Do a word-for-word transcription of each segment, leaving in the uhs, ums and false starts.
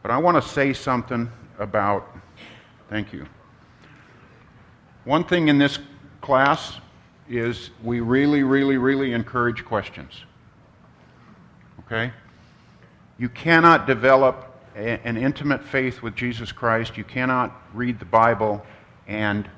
But I want to say something about, thank you. One thing in this class is we really, really, really encourage questions. Okay? You cannot develop a, an intimate faith with Jesus Christ. You cannot read the Bible and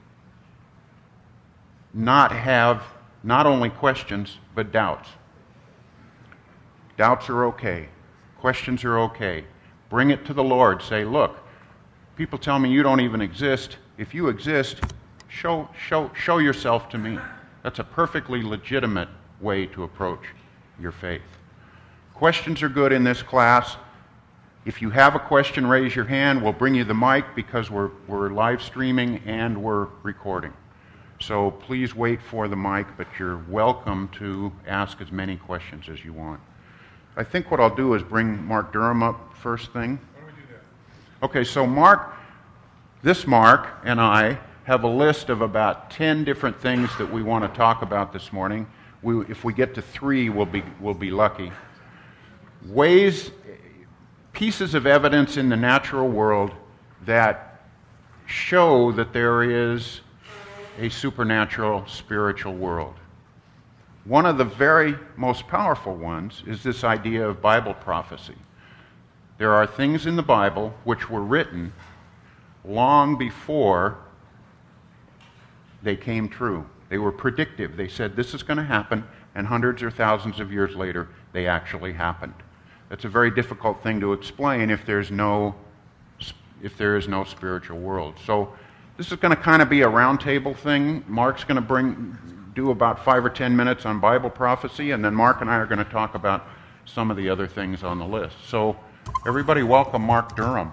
not have not only questions, but doubts. Doubts are okay. Questions are okay. Bring it to the Lord. Say, look, people tell me you don't even exist. If you exist, show, show, show yourself to me. That's a perfectly legitimate way to approach your faith. Questions are good in this class. If you have a question, raise your hand. We'll bring you the mic because we're, we're live streaming and we're recording. So please wait for the mic, but you're welcome to ask as many questions as you want. I think what I'll do is bring Mark Durham up first thing. Why don't we do that? Okay, so Mark, this Mark and I have a list of about ten different things that we want to talk about this morning. We, if we get to three, we'll be, we'll be lucky. Ways, pieces of evidence in the natural world that show that there is a supernatural spiritual world. One of the very most powerful ones is this idea of Bible prophecy. There are things in the Bible which were written long before they came true. They were predictive. They said this is going to happen, and hundreds or thousands of years later, they actually happened. That's a very difficult thing to explain if there's no, if there is no spiritual world. So this is going to kind of be a roundtable thing. Mark's going to bring, do about five or ten minutes on Bible prophecy, and then Mark and I are going to talk about some of the other things on the list. So everybody welcome Mark Durham.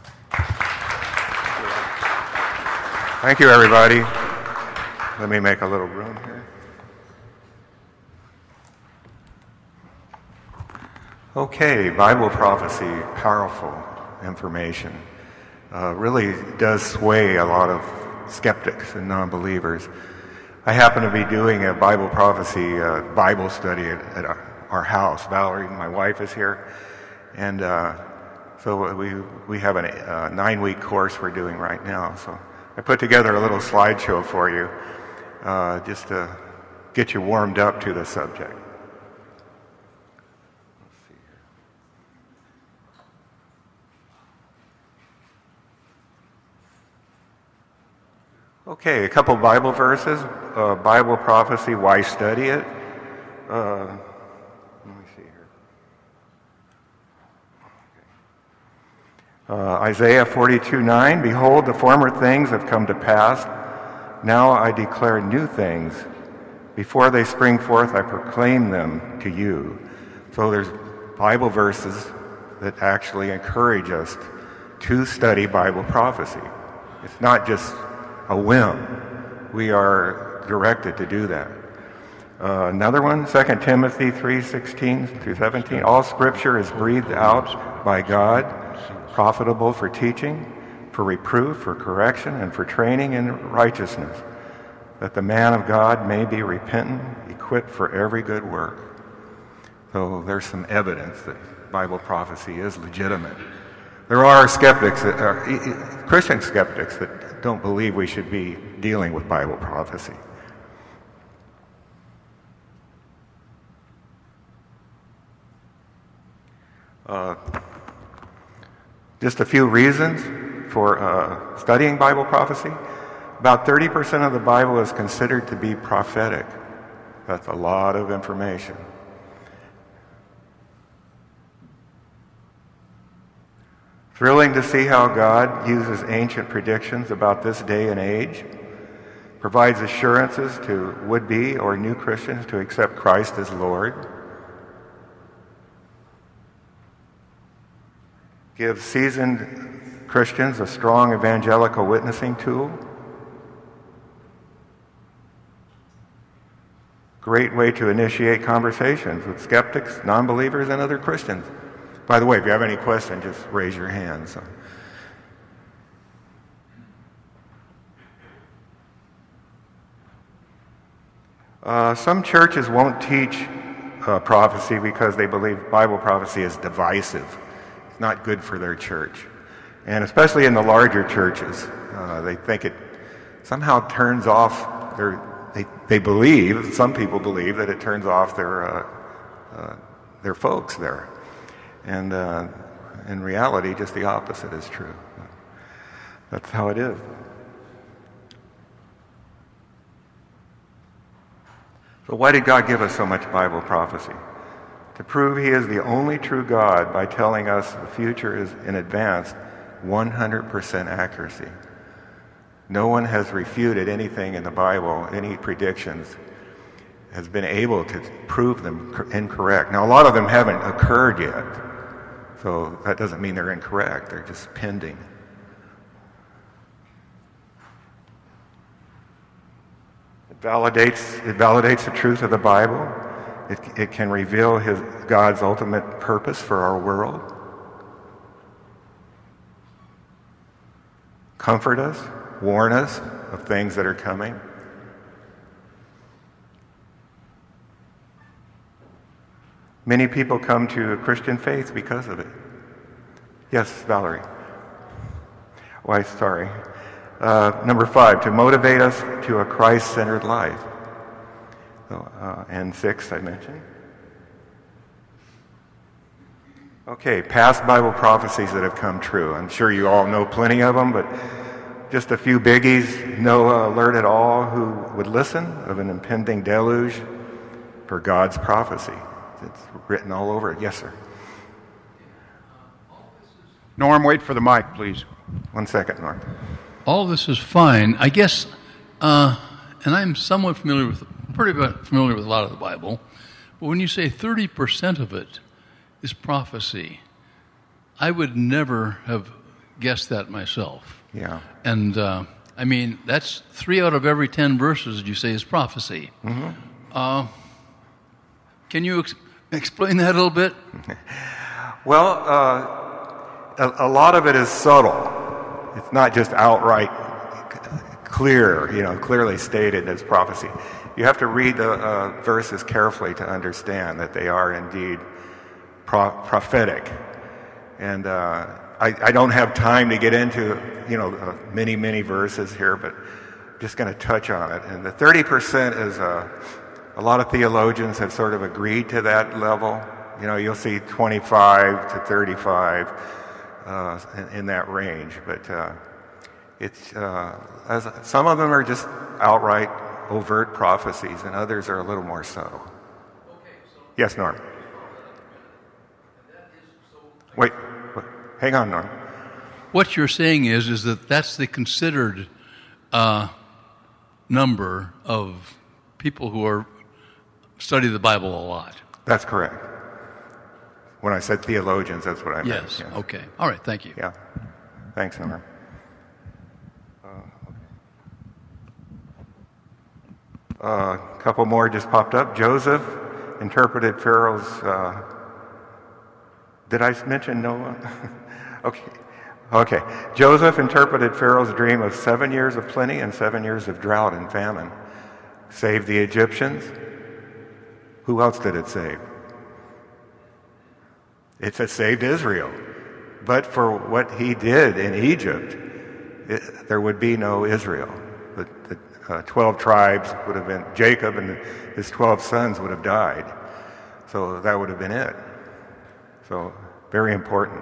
Thank you, everybody. Let me make a little room here. Okay, Bible prophecy, powerful information. Uh, really does sway a lot of skeptics and non-believers. I happen to be doing a Bible prophecy uh, Bible study at, at our, our house. Valerie, my wife, is here. And uh, so we, we have a uh, nine-week course we're doing right now. So I put together a little slideshow for you uh, just to get you warmed up to the subject. Okay, a couple Bible verses. Uh, Bible prophecy, why study it? Uh, let me see here. Okay. Uh, Isaiah forty-two nine, behold, the former things have come to pass. Now I declare new things. Before they spring forth, I proclaim them to you. So there's Bible verses that actually encourage us to study Bible prophecy. It's not just a whim. We are directed to do that. Uh, another one, Second Timothy three sixteen through seventeen. All Scripture is breathed out by God, profitable for teaching, for reproof, for correction, and for training in righteousness, that the man of God may be repentant, equipped for every good work. So there's some evidence that Bible prophecy is legitimate. There are skeptics, that are, Christian skeptics, that don't believe we should be dealing with Bible prophecy. Uh, just a few reasons for uh, studying Bible prophecy. About thirty percent of the Bible is considered to be prophetic. That's a lot of information. Thrilling to see how God uses ancient predictions about this day and age, provides assurances to would-be or new Christians to accept Christ as Lord, gives seasoned Christians a strong evangelical witnessing tool, great way to initiate conversations with skeptics, non-believers, and other Christians. By the way, if you have any questions, just raise your hands. Uh, some churches won't teach uh, prophecy because they believe Bible prophecy is divisive. It's not good for their church. And especially in the larger churches, uh, they think it somehow turns off their, they, they believe, some people believe that it turns off their, uh, uh, their folks there. And uh, in reality, just the opposite is true. That's how it is. So why did God give us so much Bible prophecy? To prove He is the only true God by telling us the future is in advance, one hundred percent accuracy. No one has refuted anything in the Bible, any predictions, has been able to prove them incorrect. Now, a lot of them haven't occurred yet, so that doesn't mean they're incorrect. They're just pending. It validates, it validates the truth of the Bible. It, it can reveal his, God's ultimate purpose for our world. Comfort us, warn us of things that are coming. Many people come to a Christian faith because of it. Yes, Valerie. Why, sorry. Uh, number five, to motivate us to a Christ-centered life. So, uh, and six, I mentioned. Okay, past Bible prophecies that have come true. I'm sure you all know plenty of them, but just a few biggies. Noah alerted all who would listen of an impending deluge for God's prophecy. It's written all over it. Yes, sir. Norm, wait for the mic, please. One second, Norm. All this is fine. I guess, uh, and I'm somewhat familiar with, pretty familiar with a lot of the Bible, but when you say thirty percent of it is prophecy, I would never have guessed that myself. Yeah. And, uh, I mean, that's three out of every ten verses you say is prophecy. Mm-hmm. Uh, can you ex- explain that a little bit? Well, uh, a, a lot of it is subtle. It's not just outright clear, you know, clearly stated as prophecy. You have to read the uh, verses carefully to understand that they are indeed pro- prophetic. And uh, I, I don't have time to get into, you know, uh, many, many verses here, but I'm just going to touch on it. And the thirty percent is, uh, a lot of theologians have sort of agreed to that level. You know, you'll see twenty-five to thirty-five uh, in, in that range. But uh, it's uh, as, some of them are just outright overt prophecies, and others are a little more subtle. Okay, so yes, Norm. Wait, wait, hang on, Norm. What you're saying is, is that that's the considered uh, number of people who are study the Bible a lot. That's correct. When I said theologians, that's what I meant. Yes. yes. Okay. All right. Thank you. Yeah. Thanks, Norm. A uh, okay. uh, couple more just popped up. Joseph interpreted Pharaoh's. Uh, did I mention Noah? okay. Okay. Joseph interpreted Pharaoh's dream of seven years of plenty and seven years of drought and famine. Saved the Egyptians. Who else did it save? It saved Israel. But for what he did in Egypt, it, there would be no Israel. The, the uh, twelve tribes would have been, Jacob and his twelve sons would have died. So that would have been it. So, very important.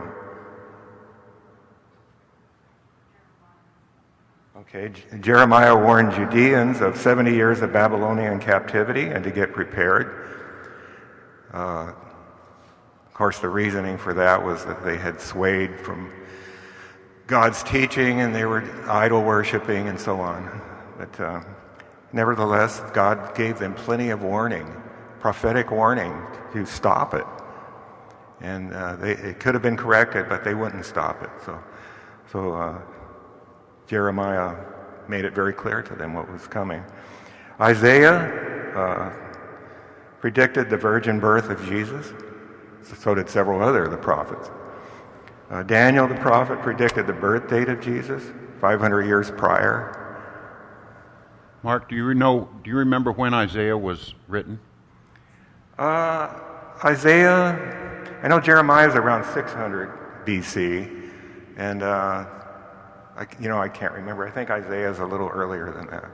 Okay, J- Jeremiah warned Judeans of seventy years of Babylonian captivity and to get prepared. Uh, of course, the reasoning for that was that they had swayed from God's teaching and they were idol worshiping and so on. But uh, nevertheless, God gave them plenty of warning, prophetic warning to stop it. And uh, they, it could have been corrected, but they wouldn't stop it. So, so uh, Jeremiah made it very clear to them what was coming. Isaiah uh, predicted the virgin birth of Jesus. So did several other of the prophets. Uh, Daniel the prophet predicted the birth date of Jesus, five hundred years prior. Mark, do you know? Do you remember when Isaiah was written? Uh, Isaiah, I know Jeremiah is around six hundred B C. And, uh, I, you know, I can't remember. I think Isaiah is a little earlier than that. one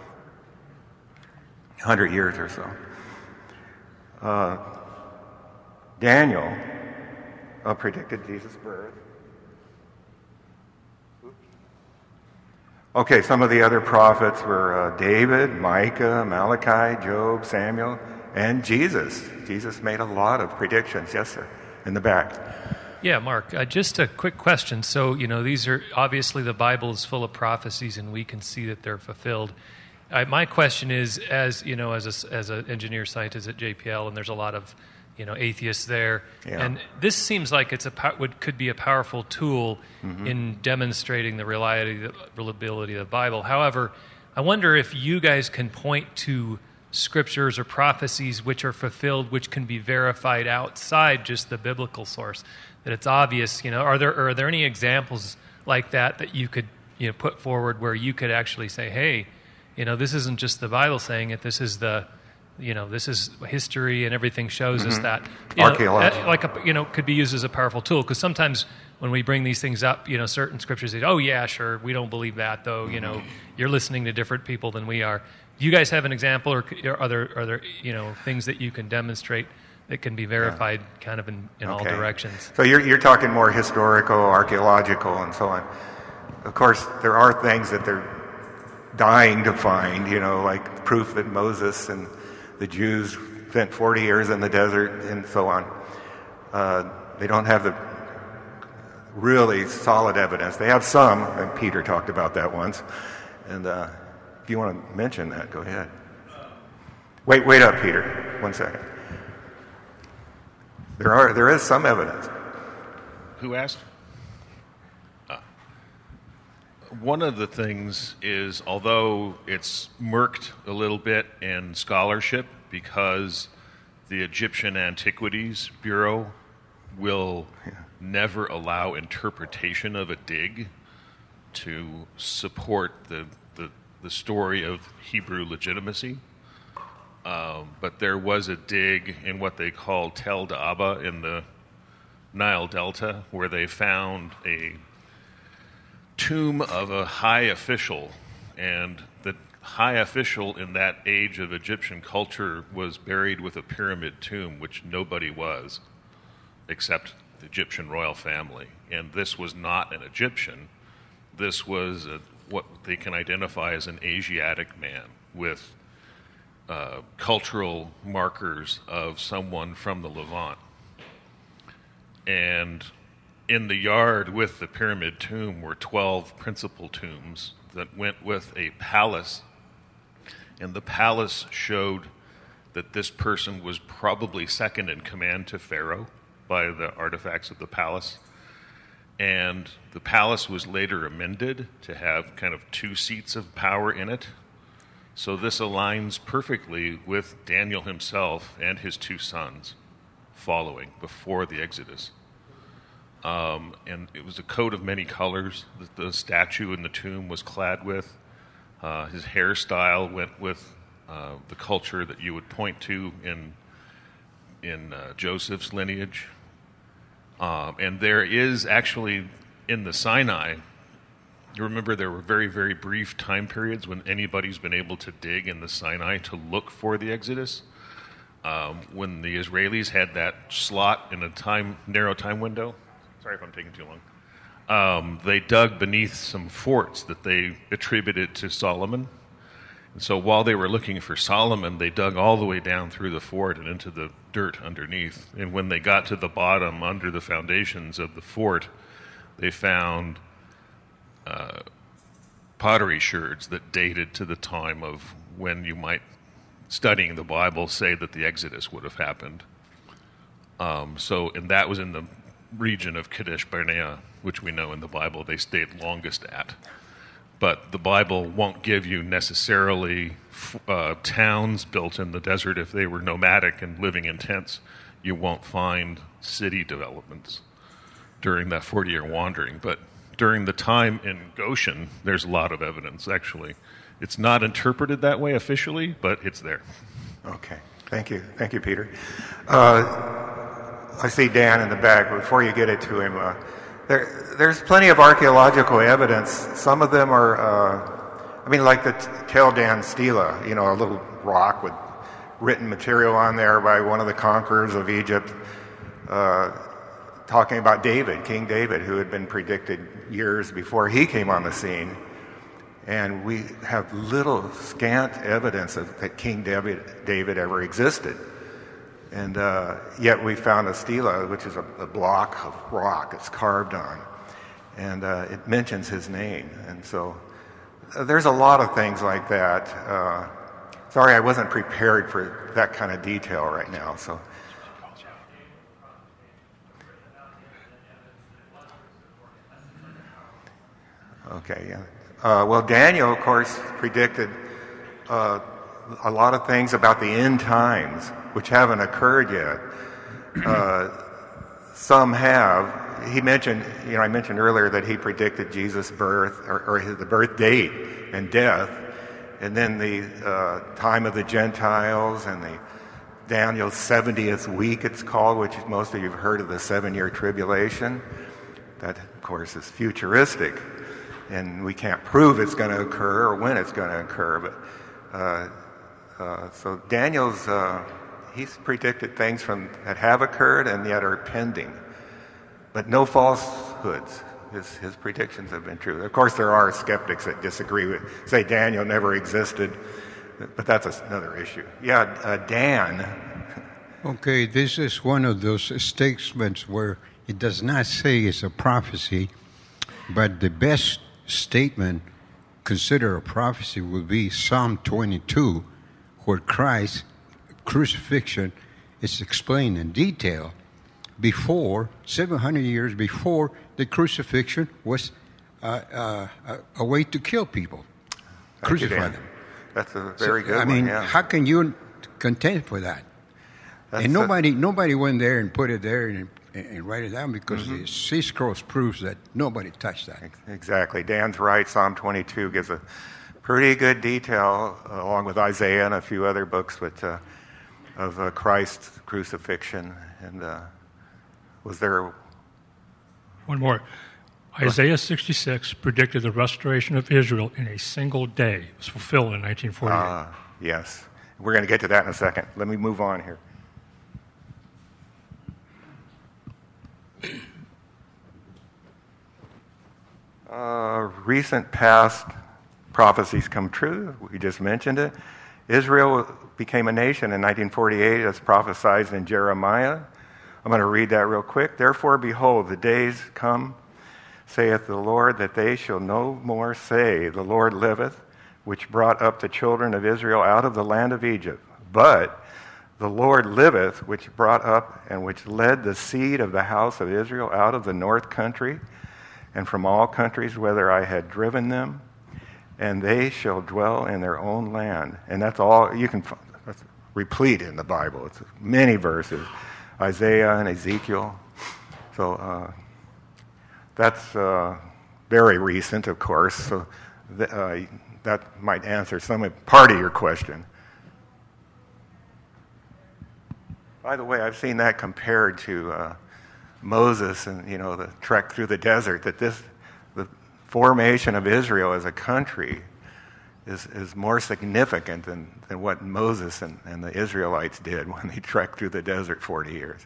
hundred years or so. Uh, Daniel uh, predicted Jesus' birth. Okay, some of the other prophets were uh, David, Micah, Malachi, Job, Samuel, and Jesus. Jesus made a lot of predictions. Yes, sir. In the back. Yeah, Mark, uh, just a quick question. So, you know, these are obviously the Bible is full of prophecies, and we can see that they're fulfilled. Uh, my question is, as you know, as a, as an engineer scientist at J P L, and there's a lot of you know atheists there, yeah. and this seems like it's a would could be a powerful tool mm-hmm. in demonstrating the reliability, the reliability of the Bible. However, I wonder if you guys can point to scriptures or prophecies which are fulfilled, which can be verified outside just the biblical source. That it's obvious, you know. Are there are there any examples like that that you could you know put forward where you could actually say, hey, you know, this isn't just the Bible saying it. This is the, you know, this is history, and everything shows mm-hmm. us that. Archaeology, know, that, like a, you know, could be used as a powerful tool. Because sometimes when we bring these things up, you know, certain scriptures say, "Oh yeah, sure, we don't believe that, though." You know, you're listening to different people than we are. Do you guys have an example, or are there are there you know things that you can demonstrate that can be verified, yeah. kind of in, in okay. all directions? So you're you're talking more historical, archaeological, and so on. Of course, there are things that they're dying to find, you know, like proof that Moses and the Jews spent forty years in the desert and so on. Uh, they don't have the really solid evidence. They have some, and Peter talked about that once. And uh, if you want to mention that, go ahead. Wait, wait up, Peter. One second. There are, there is some evidence. Who asked? One of the things is, although it's murked a little bit in scholarship because the Egyptian Antiquities Bureau will yeah. never allow interpretation of a dig to support the, the, the story of Hebrew legitimacy. Um, but there was a dig in what they call Tel Da'aba in the Nile Delta where they found a tomb of a high official, and the high official in that age of Egyptian culture was buried with a pyramid tomb, which nobody was except the Egyptian royal family. And this was not an Egyptian. This was a, what they can identify as an Asiatic man with uh, cultural markers of someone from the Levant. And in the yard with the pyramid tomb were twelve principal tombs that went with a palace, and the palace showed that this person was probably second in command to Pharaoh by the artifacts of the palace. And the palace was later amended to have kind of two seats of power in it. So this aligns perfectly with Daniel himself and his two sons following before the Exodus. Um, and it was a coat of many colors that the statue in the tomb was clad with. Uh, his hairstyle went with uh, the culture that you would point to in in uh, Joseph's lineage. Um, and there is actually, in the Sinai, you remember there were very, very brief time periods when anybody's been able to dig in the Sinai to look for the Exodus. Um, when the Israelis had that slot in a time narrow time window. Sorry if I'm taking too long. Um, they dug beneath some forts that they attributed to Solomon. And so while they were looking for Solomon, they dug all the way down through the fort and into the dirt underneath. And when they got to the bottom, under the foundations of the fort, they found uh, pottery sherds that dated to the time of when you might, studying the Bible, say that the Exodus would have happened. Um, so, and that was in the region of Kadesh Barnea, which we know in the Bible they stayed longest at. But the Bible won't give you necessarily uh, towns built in the desert. If they were nomadic and living in tents, you won't find city developments during that forty-year wandering. But during the time in Goshen, there's a lot of evidence, actually. It's not interpreted that way officially, but it's there. Okay. Thank you. Thank you, Peter. Uh, I see Dan in the back. Before you get it to him, uh, there, there's plenty of archaeological evidence. Some of them are, uh, I mean, like the Tel Dan Stela, you know, a little rock with written material on there by one of the conquerors of Egypt, uh, talking about David, King David, who had been predicted years before he came on the scene. And we have little scant evidence of, that King David, David ever existed. And uh, yet we found a stela, which is a, a block of rock it's carved on. And uh, it mentions his name. And so uh, there's a lot of things like that. Uh, sorry, I wasn't prepared for that kind of detail right now. So. Okay, yeah. Uh, well, Daniel, of course, predicted uh, a lot of things about the end times, which haven't occurred yet. Uh, some have. He mentioned, you know, I mentioned earlier that he predicted Jesus' birth, or, or his, the birth date and death, and then the uh, time of the Gentiles and the Daniel's seventieth week, it's called, which most of you have heard of the seven-year tribulation. That, of course, is futuristic. And we can't prove it's going to occur or when it's going to occur. But uh, uh, so Daniel's uh, he's predicted things from that have occurred and yet are pending, but no falsehoods. His his predictions have been true. Of course, there are skeptics that disagree with, say Daniel never existed, but that's another issue. Yeah, uh, Dan. Okay, this is one of those statements where it does not say it's a prophecy, but the best statement consider a prophecy would be Psalm twenty-two, where Christ's crucifixion is explained in detail before, seven hundred years before the crucifixion was uh, uh, a way to kill people, Thank crucify you, them. That's a very so, good I one, mean, yeah. how can you contend for that? That's and nobody a, nobody went there and put it there and and write it down because mm-hmm. the sea scrolls proves that nobody touched that. Exactly. Dan's right. Psalm twenty-two gives a pretty good detail, uh, along with Isaiah and a few other books, but uh, of uh, Christ's crucifixion. And uh, was there... One more. Isaiah sixty-six predicted the restoration of Israel in a single day. It was fulfilled in nineteen forty-eight. Uh, yes. We're going to get to that in a second. Let me move on here. Uh, recent past prophecies come true. We just mentioned it. Israel became a nation in nineteen forty-eight as prophesied in Jeremiah. I'm going to read that real quick. Therefore, behold, the days come, saith the Lord, that they shall no more say, the Lord liveth, which brought up the children of Israel out of the land of Egypt. But the Lord liveth, which brought up and which led the seed of the house of Israel out of the north country, and from all countries whither I had driven them, and they shall dwell in their own land. And that's all you can, that's replete in the Bible. It's many verses, Isaiah and Ezekiel. So uh, that's uh, very recent, of course. So th- uh, that might answer some part of your question. By the way, I've seen that compared to uh, Moses and, you know, the trek through the desert, that this, the formation of Israel as a country is, is more significant than, than what Moses and, and the Israelites did when they trekked through the desert forty years.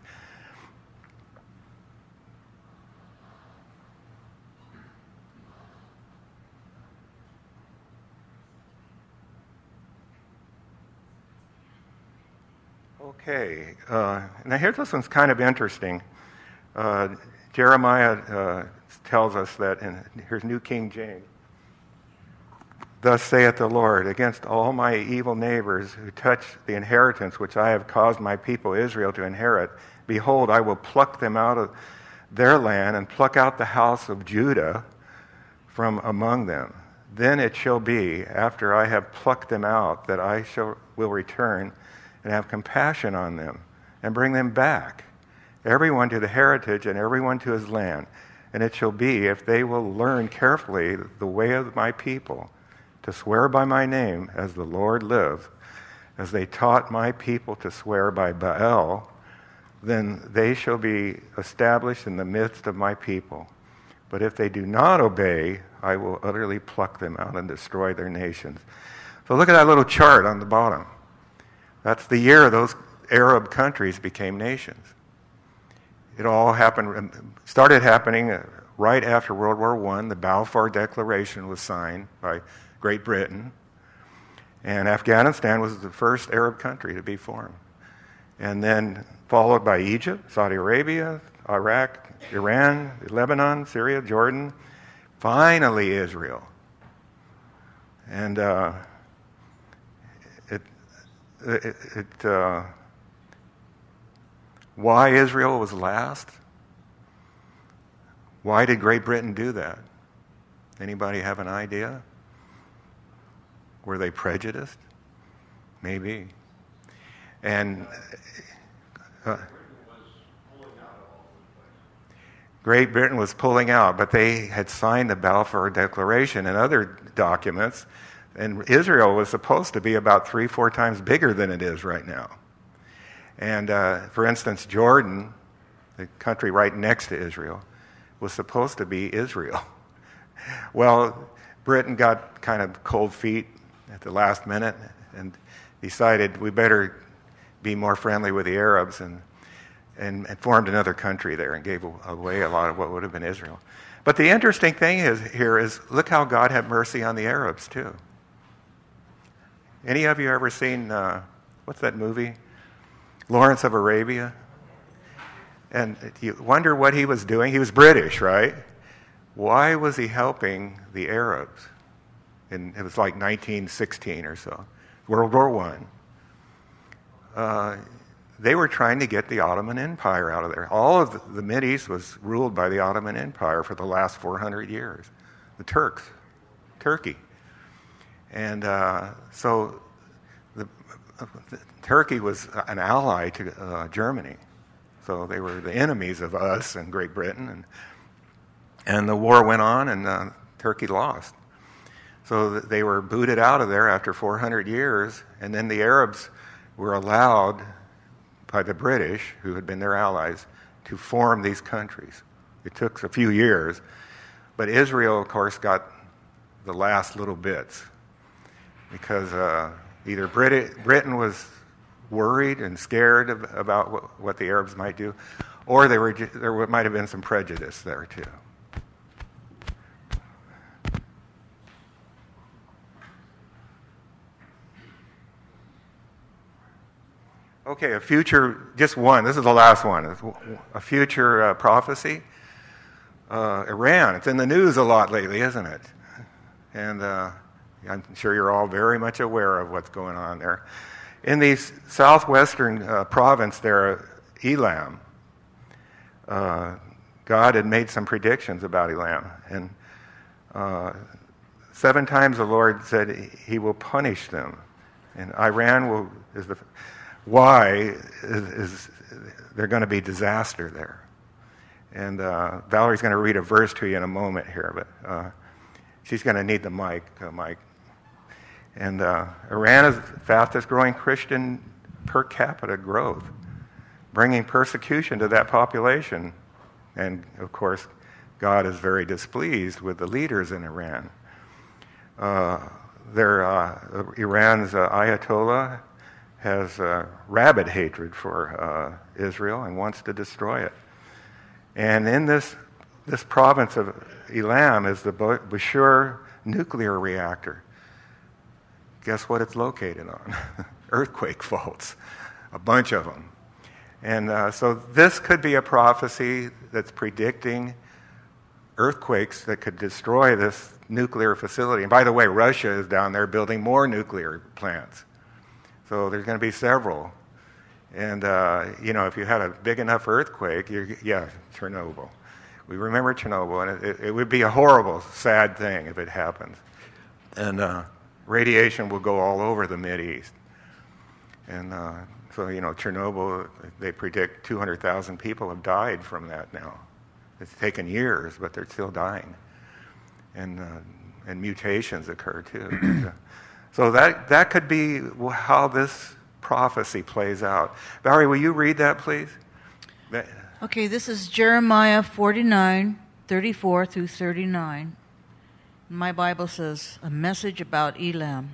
Okay, uh, now here's this one's kind of interesting. Uh, Jeremiah uh, tells us that, in here's New King James. Thus saith the Lord, against all my evil neighbors who touch the inheritance which I have caused my people Israel to inherit, behold, I will pluck them out of their land and pluck out the house of Judah from among them. Then it shall be, after I have plucked them out, that I shall will return and have compassion on them and bring them back, everyone to the heritage and everyone to his land. And it shall be, if they will learn carefully the way of my people, to swear by my name, as the Lord lives, as they taught my people to swear by Baal, then they shall be established in the midst of my people. But if they do not obey, I will utterly pluck them out and destroy their nations. So look at that little chart on the bottom. That's the year those Arab countries became nations. It all happened, started happening right after World War One. The Balfour Declaration was signed by Great Britain, and Afghanistan was the first Arab country to be formed. And then followed by Egypt, Saudi Arabia, Iraq, Iran, Lebanon, Syria, Jordan, finally Israel. And uh, it, it, it uh, why Israel was last? Why did Great Britain do that? Anybody have an idea? Were they prejudiced? Maybe. And uh, Great Britain was pulling out, but they had signed the Balfour Declaration and other documents, and Israel was supposed to be about three, four times bigger than it is right now. And uh, for instance, Jordan, the country right next to Israel, was supposed to be Israel. Well, Britain got kind of cold feet at the last minute and decided we better be more friendly with the Arabs, and, and, and formed another country there and gave away a lot of what would have been Israel. But the interesting thing is here is look how God had mercy on the Arabs too. Any of you ever seen, uh, what's that movie? Lawrence of Arabia? And you wonder what he was doing. He was British, right? Why was he helping the Arabs? And it was like nineteen sixteen or so, World War One. Uh, they were trying to get the Ottoman Empire out of there. All of the, the Mideast was ruled by the Ottoman Empire for the last four hundred years. The Turks, Turkey. And uh, so the, the, Turkey was an ally to uh, Germany. So they were the enemies of us and Great Britain. And, and the war went on, and uh, Turkey lost. So they were booted out of there after four hundred years, and then the Arabs were allowed by the British, who had been their allies, to form these countries. It took a few years, but Israel, of course, got the last little bits because uh, either Brit- Britain was worried and scared of, about what, what the Arabs might do, or they were ju- there might have been some prejudice there too. Okay, a future, just one, this is the last one, a future uh, prophecy. Uh, Iran, it's in the news a lot lately, isn't it? And uh, I'm sure you're all very much aware of what's going on there. In the southwestern uh, province there, Elam, uh, God had made some predictions about Elam. And uh, seven times the Lord said he will punish them. And Iran will is the... Why is, is there going to be disaster there? And uh, Valerie's going to read a verse to you in a moment here, but uh, she's going to need the mic, uh, Mike. And uh, Iran is the fastest growing Christian per capita growth, bringing persecution to that population. And of course, God is very displeased with the leaders in Iran. Uh, their, uh, Iran's uh, Ayatollah has uh, rabid hatred for uh, Israel and wants to destroy it. And in this this province of Elam is the Bushehr nuclear reactor. Guess what it's located on? Earthquake faults, a bunch of them. And uh, so this could be a prophecy that's predicting earthquakes that could destroy this nuclear facility. And by the way, Russia is down there building more nuclear plants. So there's going to be several. And, uh, you know, if you had a big enough earthquake, you're, yeah, Chernobyl. We remember Chernobyl, and it, it would be a horrible, sad thing if it happens. And uh, radiation will go all over the Mideast. And uh, so, you know, Chernobyl, they predict two hundred thousand people have died from that now. It's taken years, but they're still dying. And, uh, and mutations occur, too. So that, that could be how this prophecy plays out. Valerie, will you read that, please? Okay, this is Jeremiah forty-nine, thirty-four through thirty-nine. My Bible says, a message about Elam.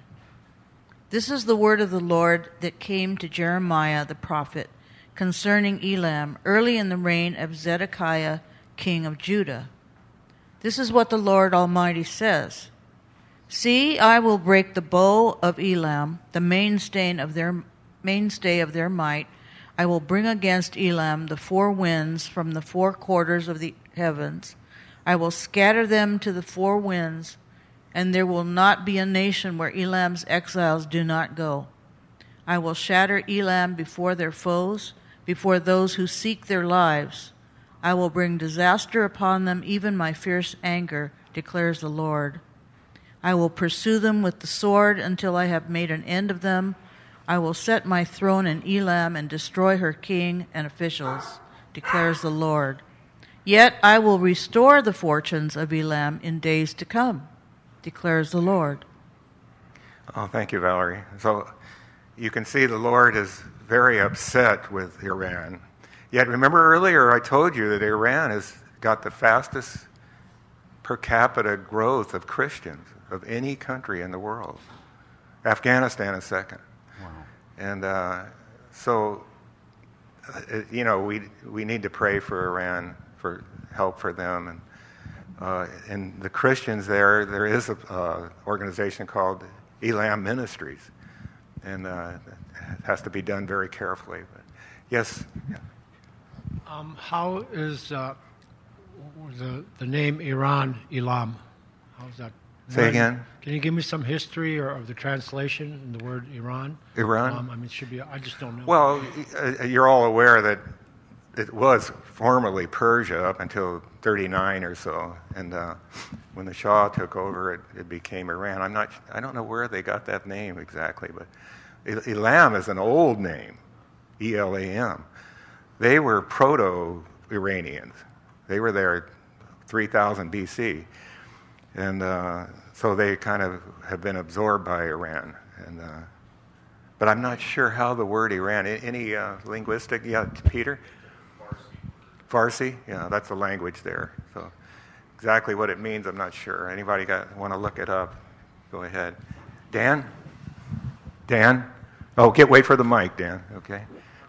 This is the word of the Lord that came to Jeremiah the prophet concerning Elam early in the reign of Zedekiah, king of Judah. This is what the Lord Almighty says. See, I will break the bow of Elam, the mainstay of their mainstay of their might. I will bring against Elam the four winds from the four quarters of the heavens. I will scatter them to the four winds, and there will not be a nation where Elam's exiles do not go. I will shatter Elam before their foes, before those who seek their lives. I will bring disaster upon them, even my fierce anger, declares the Lord. I will pursue them with the sword until I have made an end of them. I will set my throne in Elam and destroy her king and officials, declares the Lord. Yet I will restore the fortunes of Elam in days to come, declares the Lord. Oh, thank you, Valerie. So you can see the Lord is very upset with Iran. Yet remember earlier I told you that Iran has got the fastest per capita growth of Christians of any country in the world. Afghanistan is second. Wow. And uh, so, uh, you know, we we need to pray for Iran, for help for them. And uh, and the Christians there, there is an uh, organization called Elam Ministries. And uh, it has to be done very carefully. But yes? Yeah. Um, how is uh, the, the name Iran, Elam? How's that? Say again? Can you give me some history or of the translation in the word Iran? Iran? Um, I mean, it should be, I just don't know. Well, uh, you're all aware that it was formerly Persia up until thirty-nine or so. And uh, when the Shah took over, it, it became Iran. I'm not, I don't know where they got that name exactly, but Elam is an old name, E L A M. They were proto-Iranians. They were there three thousand B C. And uh, so they kind of have been absorbed by Iran. And, uh, but I'm not sure how the word Iran, any uh, linguistic, yeah, Peter? Farsi. Farsi, yeah, that's the language there. So exactly what it means, I'm not sure. Anybody got want to look it up? Go ahead. Dan? Dan? Oh, get wait for the mic, Dan, okay?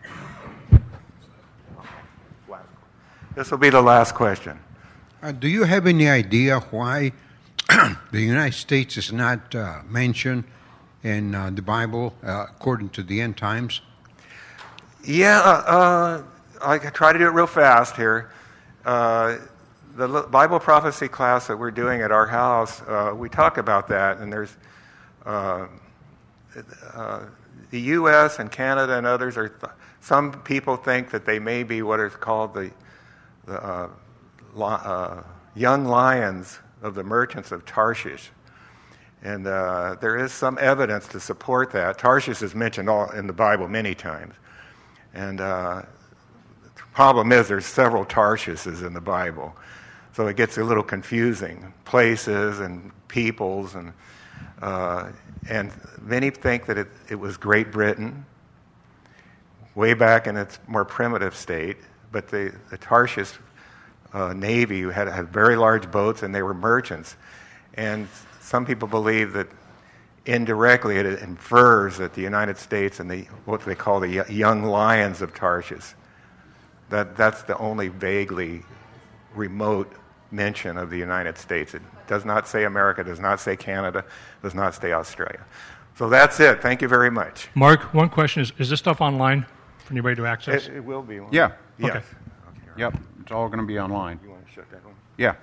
This will be the last question. Uh, do you have any idea why the United States is not uh, mentioned in uh, the Bible uh, according to the end times? Yeah, uh, I try to do it real fast here. Uh, the Bible prophecy class that we're doing at our house, uh, we talk about that, and there's uh, uh, the U S and Canada and others are. Th- some people think that they may be what is called the the uh, li- uh, young lions of the merchants of Tarshish. And uh, there is some evidence to support that. Tarshish is mentioned all in the Bible many times. And uh, the problem is there's several Tarshishes in the Bible. So it gets a little confusing. Places and peoples. And uh, and many think that it, it was Great Britain, way back in its more primitive state. But the, the Tarshish uh, Navy had, had very large boats, and they were merchants. And some people believe that indirectly it infers that the United States and the what they call the young lions of Tarshish, that that's the only vaguely remote mention of the United States. It does not say America, does not say Canada, does not say Australia. So that's it. Thank you very much. Mark, one question is, is this stuff online for anybody to access? It, it will be. Yeah. Yes. Okay. Okay, right. Yep. It's all going to be online. You want to shut that one? Yeah.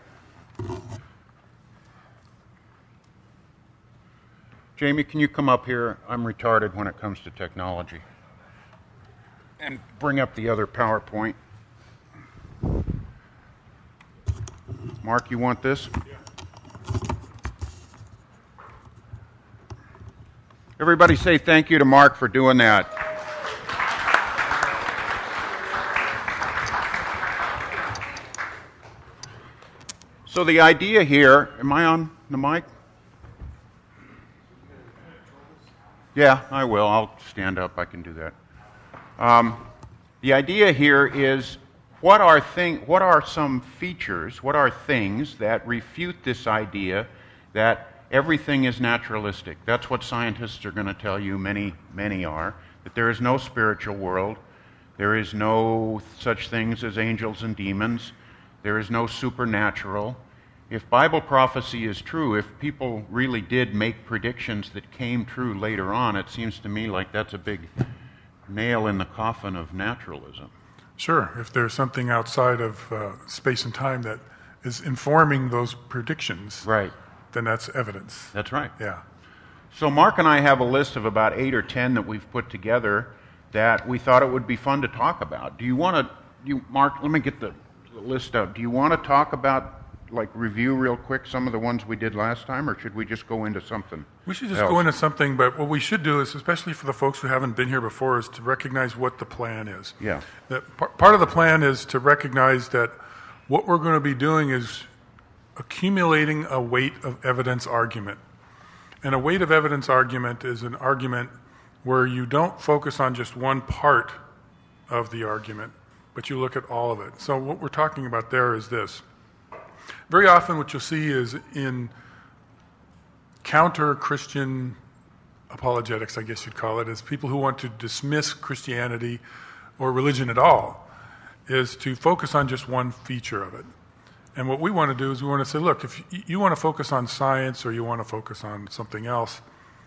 Jamie, can you come up here? I'm retarded when it comes to technology. And bring up the other PowerPoint. Mark, you want this? Yeah. Everybody say thank you to Mark for doing that. So the idea here, am I on the mic? Yeah, I will. I'll stand up. I can do that. Um, the idea here is what are thing, what are some features, what are things that refute this idea that everything is naturalistic? That's what scientists are going to tell you, many, many are, that there is no spiritual world, there is no such things as angels and demons, there is no supernatural. If Bible prophecy is true, if people really did make predictions that came true later on, it seems to me like that's a big nail in the coffin of naturalism. Sure, if there's something outside of uh, space and time that is informing those predictions, right, then that's evidence. That's right. Yeah. So Mark and I have a list of about eight or ten that we've put together that we thought it would be fun to talk about. Do you want to, you Mark, let me get the, the list out. Do you want to talk about, like, review real quick some of the ones we did last time, or should we just go into something? We should just else? go into something, but what we should do is, especially for the folks who haven't been here before, is to recognize what the plan is. Yeah. That par- part of the plan is to recognize that what we're going to be doing is accumulating a weight of evidence argument. And a weight of evidence argument is an argument where you don't focus on just one part of the argument, but you look at all of it. So what we're talking about there is this. Very often what you'll see is in counter-Christian apologetics, I guess you'd call it, is people who want to dismiss Christianity or religion at all, is to focus on just one feature of it. And what we want to do is we want to say, look, if you want to focus on science or you want to focus on something else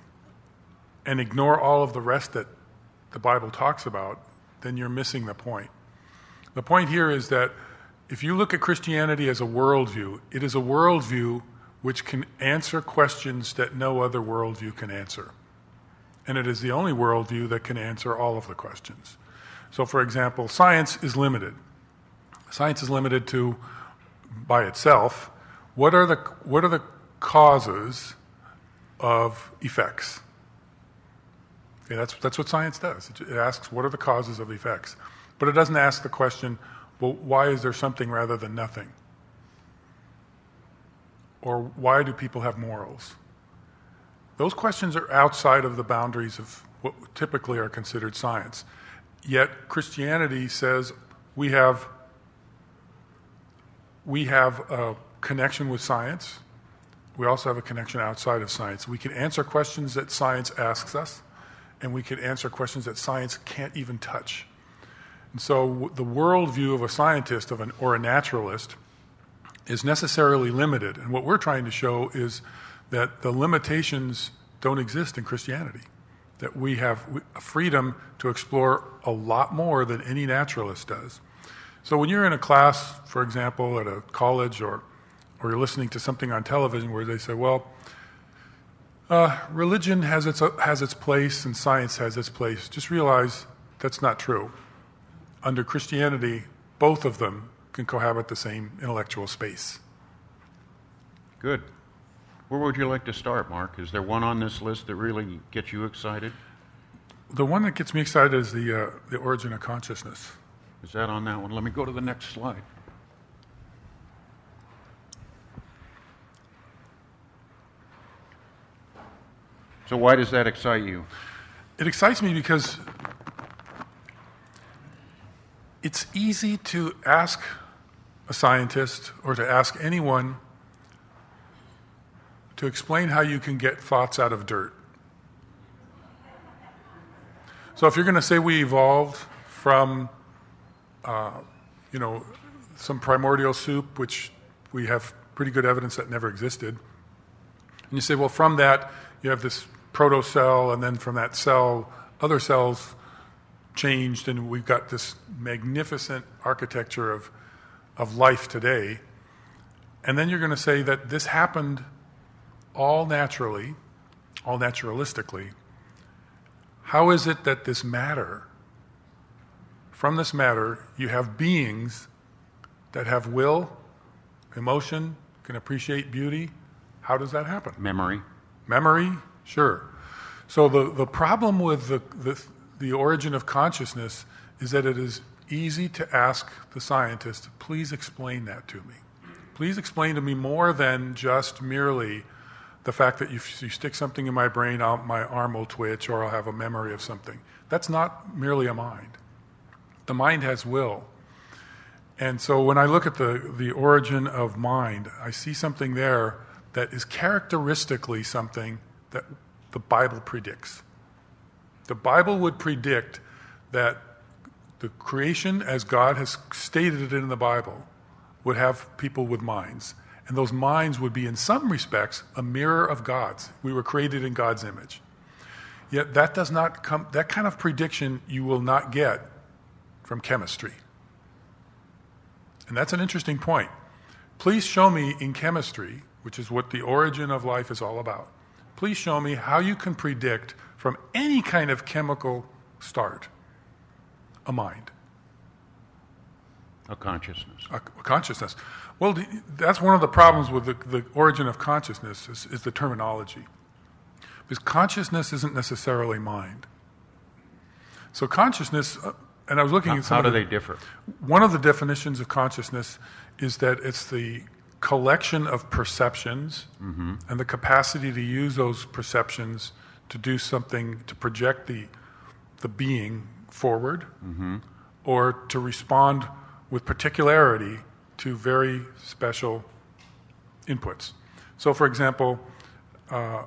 and ignore all of the rest that the Bible talks about, then you're missing the point. The point here is that if you look at Christianity as a worldview, it is a worldview which can answer questions that no other worldview can answer. And it is the only worldview that can answer all of the questions. So, for example, science is limited. Science is limited to, by itself, what are the what are the causes of effects? Okay, that's that's what science does. It, it asks what are the causes of effects, but it doesn't ask the question, well, why is there something rather than nothing? Or why do people have morals? Those questions are outside of the boundaries of what typically are considered science. Yet Christianity says we have we have a connection with science. We also have a connection outside of science. We can answer questions that science asks us, and we can answer questions that science can't even touch. And so the worldview of a scientist of an, or a naturalist is necessarily limited. And what we're trying to show is that the limitations don't exist in Christianity, that we have a freedom to explore a lot more than any naturalist does. So when you're in a class, for example, at a college, or or you're listening to something on television where they say, well, uh, religion has its, uh, has its place and science has its place, just realize that's not true. Under Christianity, both of them can cohabit the same intellectual space. Good. Where would you like to start, Mark? Is there one on this list that really gets you excited? The one that gets me excited is the, uh, the origin of consciousness. Is that on that one? Let me go to the next slide. So why does that excite you? It excites me because it's easy to ask a scientist or to ask anyone to explain how you can get thoughts out of dirt. So if you're going to say we evolved from, uh, you know, some primordial soup, which we have pretty good evidence that never existed, and you say, well, from that you have this protocell, and then from that cell, other cells changed, and we've got this magnificent architecture of, of life today. And then you're going to say that this happened all naturally, all naturalistically. How is it that this matter, from this matter, you have beings that have will, emotion, can appreciate beauty? How does that happen? Memory. Memory? Sure. So the, the problem with the, the the origin of consciousness is that it is easy to ask the scientist, please explain that to me. Please explain to me more than just merely the fact that if you stick something in my brain, I'll, my arm will twitch or I'll have a memory of something. That's not merely a mind. The mind has will. And so when I look at the, the origin of mind, I see something there that is characteristically something that the Bible predicts. The Bible would predict that the creation, as God has stated it in the Bible, would have people with minds. And those minds would be, in some respects, a mirror of God's. We were created in God's image. Yet that does not come, that kind of prediction you will not get from chemistry. And that's an interesting point. Please show me in chemistry, which is what the origin of life is all about, please show me how you can predict from any kind of chemical start a mind. A consciousness. A, a consciousness. Well, the, that's one of the problems with the, the origin of consciousness is, is the terminology. Because consciousness isn't necessarily mind. So consciousness, uh, and I was looking how, at some How do of the, they differ? One of the definitions of consciousness is that it's the collection of perceptions mm-hmm. and the capacity to use those perceptions to do something, to project the, the being forward, mm-hmm. or to respond with particularity to very special inputs. So, for example, uh,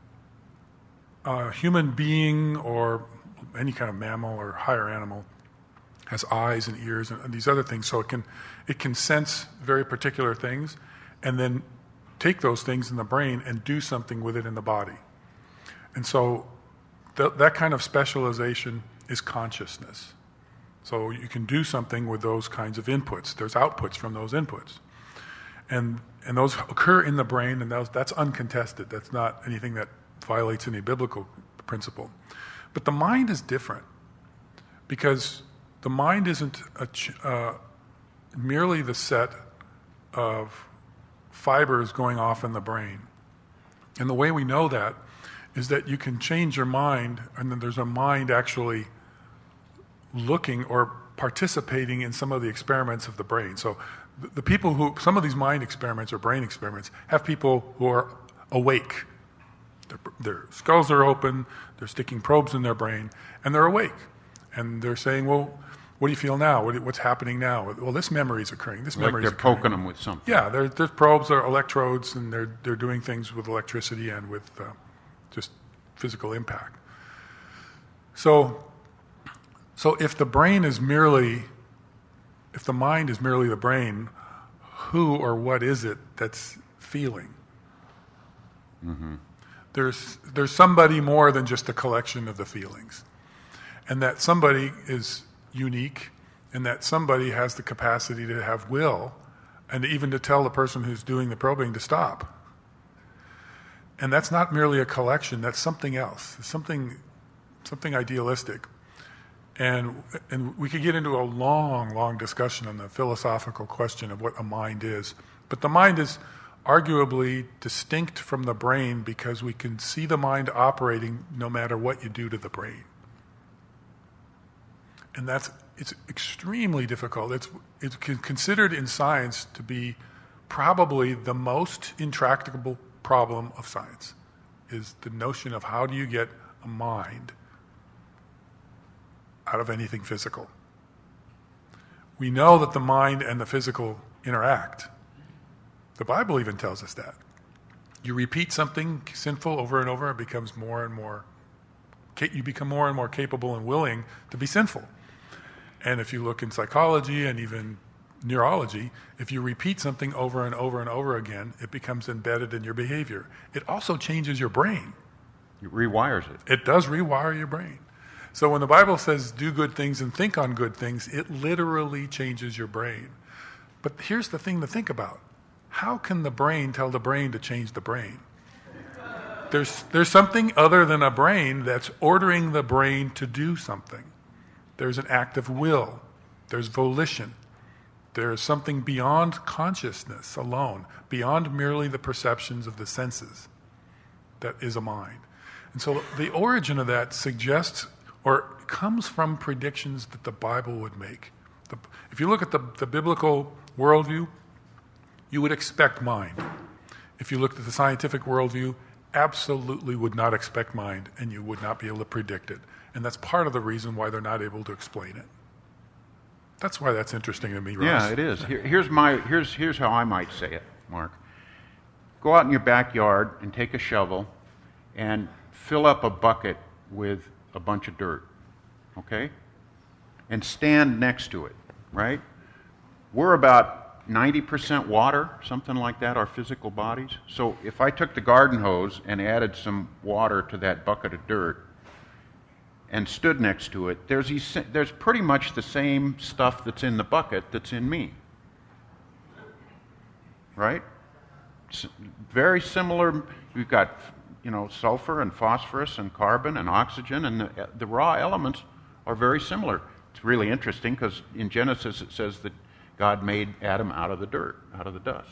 a human being or any kind of mammal or higher animal has eyes and ears and these other things, so it can it can sense very particular things and then take those things in the brain and do something with it in the body. And so th- that kind of specialization is consciousness. So you can do something with those kinds of inputs. There's outputs from those inputs. And and those occur in the brain, and those, that's uncontested. That's not anything that violates any biblical principle. But the mind is different, because the mind isn't a ch- uh, merely the set of fibers going off in the brain. And the way we know that is that you can change your mind, and then there's a mind actually looking or participating in some of the experiments of the brain. So the, the people who, some of these mind experiments or brain experiments have people who are awake. Their, their skulls are open, they're sticking probes in their brain, and they're awake. And they're saying, well, what do you feel now? What, what's happening now? Well, this memory is occurring. This like memory is they're occurring. poking them with something. Yeah, there's probes, there are electrodes, and they're they're doing things with electricity and with uh, just physical impact. So, so if the brain is merely, if the mind is merely the brain, who or what is it that's feeling? Mm-hmm. There's there's somebody more than just a collection of the feelings, and that somebody is unique, and that somebody has the capacity to have will, and even to tell the person who's doing the probing to stop. And that's not merely a collection, that's something else, something something idealistic. And and we could get into a long, long discussion on the philosophical question of what a mind is. But the mind is arguably distinct from the brain because we can see the mind operating no matter what you do to the brain. And that's, it's extremely difficult. It's, it's considered in science to be probably the most intractable problem of science, is the notion of how do you get a mind out of anything physical. We know that the mind and the physical interact. The Bible even tells us that. You repeat something sinful over and over, it becomes more and more, you become more and more capable and willing to be sinful. And if you look in psychology and even neurology, if you repeat something over and over and over again, it becomes embedded in your behavior. It also changes your brain. It rewires it. It does rewire your brain. So when the Bible says do good things and think on good things, it literally changes your brain. But here's the thing to think about. How can the brain tell the brain to change the brain? There's, there's something other than a brain that's ordering the brain to do something. There's an act of will. There's volition. There is something beyond consciousness alone, beyond merely the perceptions of the senses, that is a mind. And so the origin of that suggests or comes from predictions that the Bible would make. The, if you look at the, the biblical worldview, you would expect mind. If you looked at the scientific worldview, absolutely would not expect mind, and you would not be able to predict it. And that's part of the reason why they're not able to explain it. That's why that's interesting to me, Ross. Yeah, it is. Here, here's, my, here's, here's how I might say it, Mark. Go out in your backyard and take a shovel and fill up a bucket with a bunch of dirt, okay? And stand next to it, right? We're about ninety percent water, something like that, our physical bodies. So if I took the garden hose and added some water to that bucket of dirt and stood next to it, there's, there's pretty much the same stuff that's in the bucket that's in me, right? S- very similar. We've got, you know, sulfur and phosphorus and carbon and oxygen, and the, the raw elements are very similar. It's really interesting because in Genesis it says that God made Adam out of the dirt, out of the dust.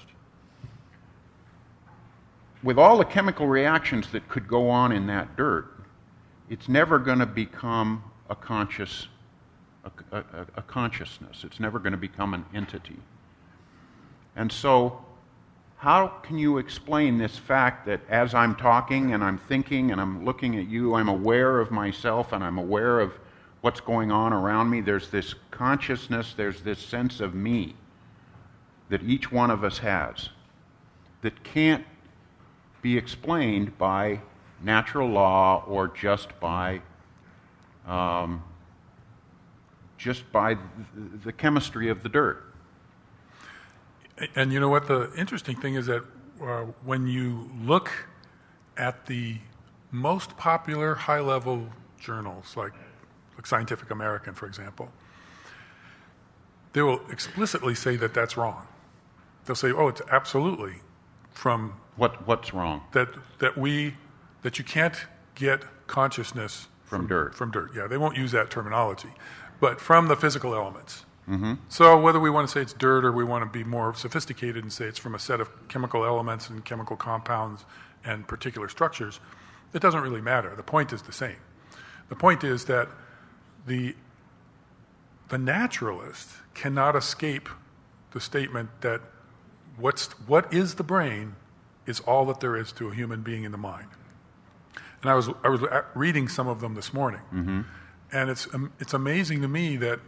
With all the chemical reactions that could go on in that dirt, it's never going to become a conscious, a, a, a consciousness. It's never going to become an entity. And so, how can you explain this fact that as I'm talking and I'm thinking and I'm looking at you, I'm aware of myself and I'm aware of what's going on around me? There's this consciousness, there's this sense of me that each one of us has that can't be explained by natural law or just by um, just by th- the chemistry of the dirt. And you know what? The interesting thing is that uh, when you look at the most popular high-level journals, like, like Scientific American, for example, they will explicitly say that that's wrong. They'll say, "Oh, it's absolutely from what what's wrong? That that we that you can't get consciousness from, from dirt. From dirt, yeah. They won't use that terminology, but from the physical elements." Mm-hmm. So whether we want to say it's dirt or we want to be more sophisticated and say it's from a set of chemical elements and chemical compounds and particular structures, it doesn't really matter. The point is the same. The point is that the, the naturalist cannot escape the statement that what's, what is the brain is all that there is to a human being in the mind. And I was, I was reading some of them this morning, mm-hmm. and it's, um, it's amazing to me that